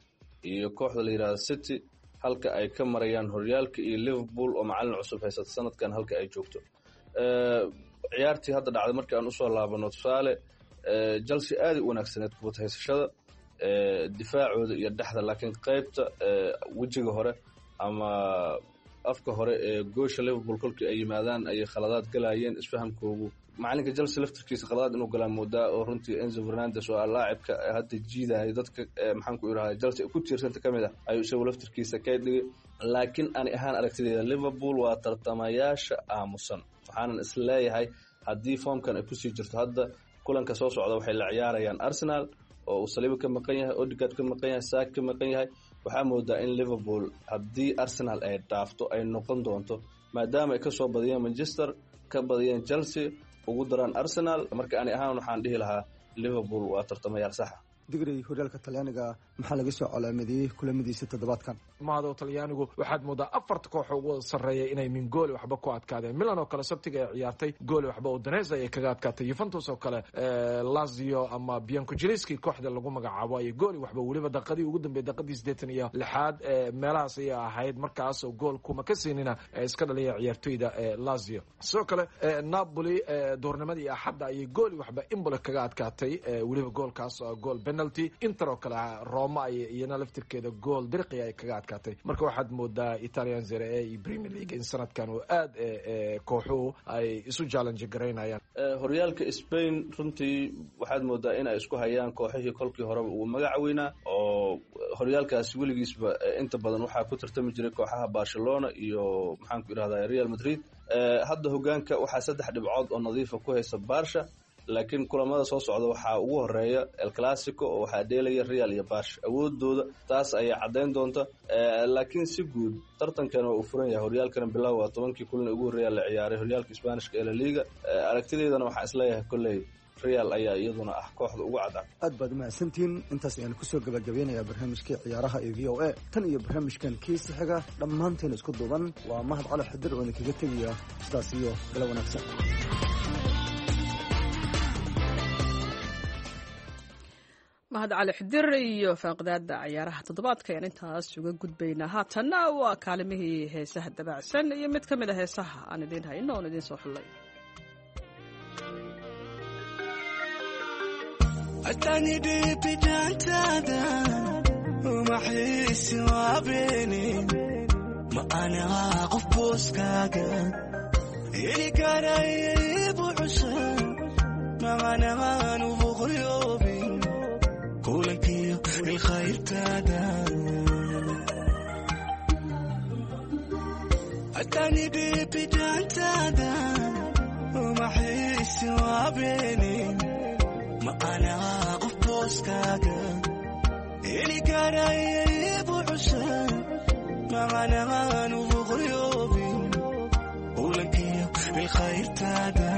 iyo kooxda la yiraahdo City halka ay ka marayaan horyaalka, iyo Liverpool oo macallin cusub haysata sanadkan halka ay joogto. ciyaartii hadda dhacday markii aan usoo laabano tusaale Chelsea aad u wanaagsaneed kubad haysashada, difaacooda iyo dhexda, laakiin qaybta wejiga hore ama afka hore ee goosha Liverpool kolkii ay yimaadaan ay khaladaad galayeen, isfahamkoogu macalinka Chelsea laftirkiisa qalad inuu galaa moodaa oo runtii Enzo Fernandez oo laacibka hadda jiiday dadka maxaan ku yiraahdaa Chelsea ku tiirsanta kamid ah ayuu isagu laftirkiisa ka dhigay laakiin aan ahaan aragtidayda Liverpool waa tartamayaasha aamusan waxaanan isleeyahay haddii foomkan ay ku sii jirto hadda kulanka soo socda waxay la ciyaarayaan Arsenal oo uu Saliba ka maqan yahay Odegaard ka maqan yahay Saka ka maqan yahay waxaa moodaa in Liverpool haddii Arsenal ay dhaafto ay noqon doonto maadaama ay ka soo badiyeen Manchester ka badiyeen Chelsea ugu daraan Arsenal marka aan ahaan waxaan dhihi lahaa Liverpool waa tartamayaal sax ah digri horyaalka Talyaaniga maxaa laga soo calaamadiyay kulamadiisa toddobaadkan maado Talyaanigu waxaad moodaa afarta koox ugu sareeyay inay min gool waxba ku adkaadeen Milan oo kale sabtiga ay ciyaartay gool waxba u Udinese ay kaga adkaatay Juventus oo kale Lazio ama Bianconcelesti kooxda lagu magacaabo ay gool waxba waliba daqiiqadii ugu dambeeyay daqiiqadii siddeetan iyo lixaad meelahaas ay ahayd markaas oo gool kuma ka siinina iska dhaliyay ciyaartoyda Lazio sidoo kale Napoli doornimadii axadda ay gool waxba Empoli kaga adkaatay waliba goolkaas gool penalty Inter oo kale Roma ay iyana laftirkeeda gool dirqi ay kaga adkaatay marka waxaad moodaa Italian Serie A iyo Premier League in sanadkan oo aad kooxuhu ay isu challenge gareynayaan horyaalka Spain runtii waxaad moodaa in ay isku hayaan kooxihii kolkii hore uu magac weynaa oo horyaalkaas weligiisba inta badan waxaa ku tartami jiray kooxaha Barcelona iyo maxaan ku yiraahdaa Real Madrid hadda hogaanka waxaa saddex dhibcood oo nadiif ah ku haysta Barca laakiin kulamada soo socda waxaa ugu horeeya El Clasico oo waxaa dheelaya Real iyo Barca awoodooda taas ayaa cadeyn doonta laakiin si guud tartankan uu furan yahay horyaalkan bilow waa tobankii kulan ugu horeeya la ciyaaray horyaalka Isbaanishka ee La Liga aragtideedana waxaa isleeyahay kulay Real ayaa iyaduna ah kooxda ugu cadaan aad baad mahadsantiin intaas ayaan kusoo gabagabeynayaa barnaamijkii ciyaaraha ee V O A tan iyo barnaamijkan kiisa xiga dhammaanteen isku duuban waa Mahad Cali Xadir oo idinkaga tegaya sidaas iyo gala wanaagsan mahad cali xidir iyo faaqdaada ciyaaraha toddobaadka ayaan intaas uga gudbaynaa haatanna waa kaalimihii heesaha dabacsan iyo mid ka mid a heesaha aan idiin hayno oon idiin soo xullay كولنكيو الخير تادا أتاني بيبي دان تادا وما حيس وابيني ما أنا أقف بوسكاكا إلي كانا يبو عشان ما أنا نوفو غيوبي كولنكيو الخير تادا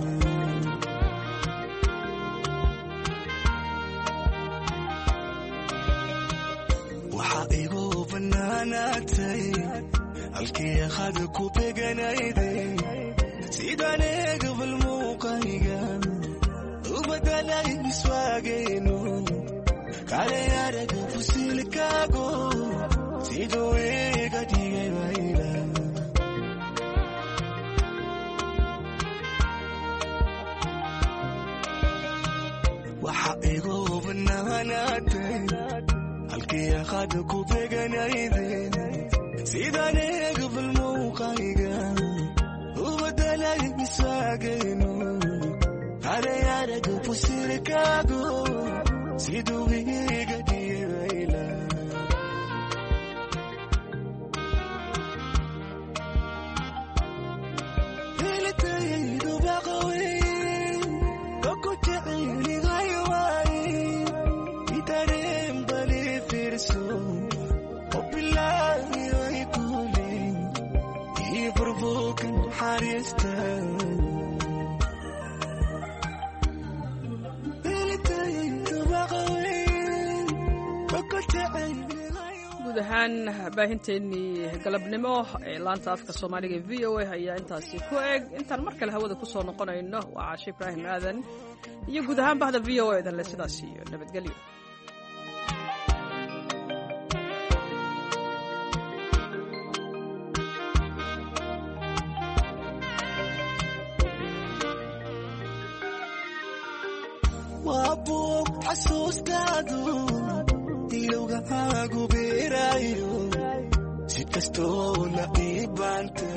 وحقيقو بناناتي الكي أخذكو بقنايدي سيداني قبل موقعيقا وبدالي بسواقينو كالي يارك فسيلكاقو سيدوي قديقي بايلا وحقيقو بناناتي الكي أخذكو بقنايدي سيداني قبل موقعيقا وبدالي بسواقينو على يارك بسيركاقو سيدو بيقا ديريلا هلتايدو باقوي كوكو تعيني غيواي يتاريم بالي فيرسو وبالله ويكولي يبربوك حارستان guud ahaan baahinteennii galabnimo ee laanta afka soomaaliga e v o a ayaa intaasi ku eg intaan mar kale hawada ku soo noqonayno waa Caashe Ibraahim Aadan iyo guud ahaan bahda v o a dan le sidaas iyo nabadgelyo وابوك حسوستادو يوغاغو بيرايو سيكستونا إيبانتي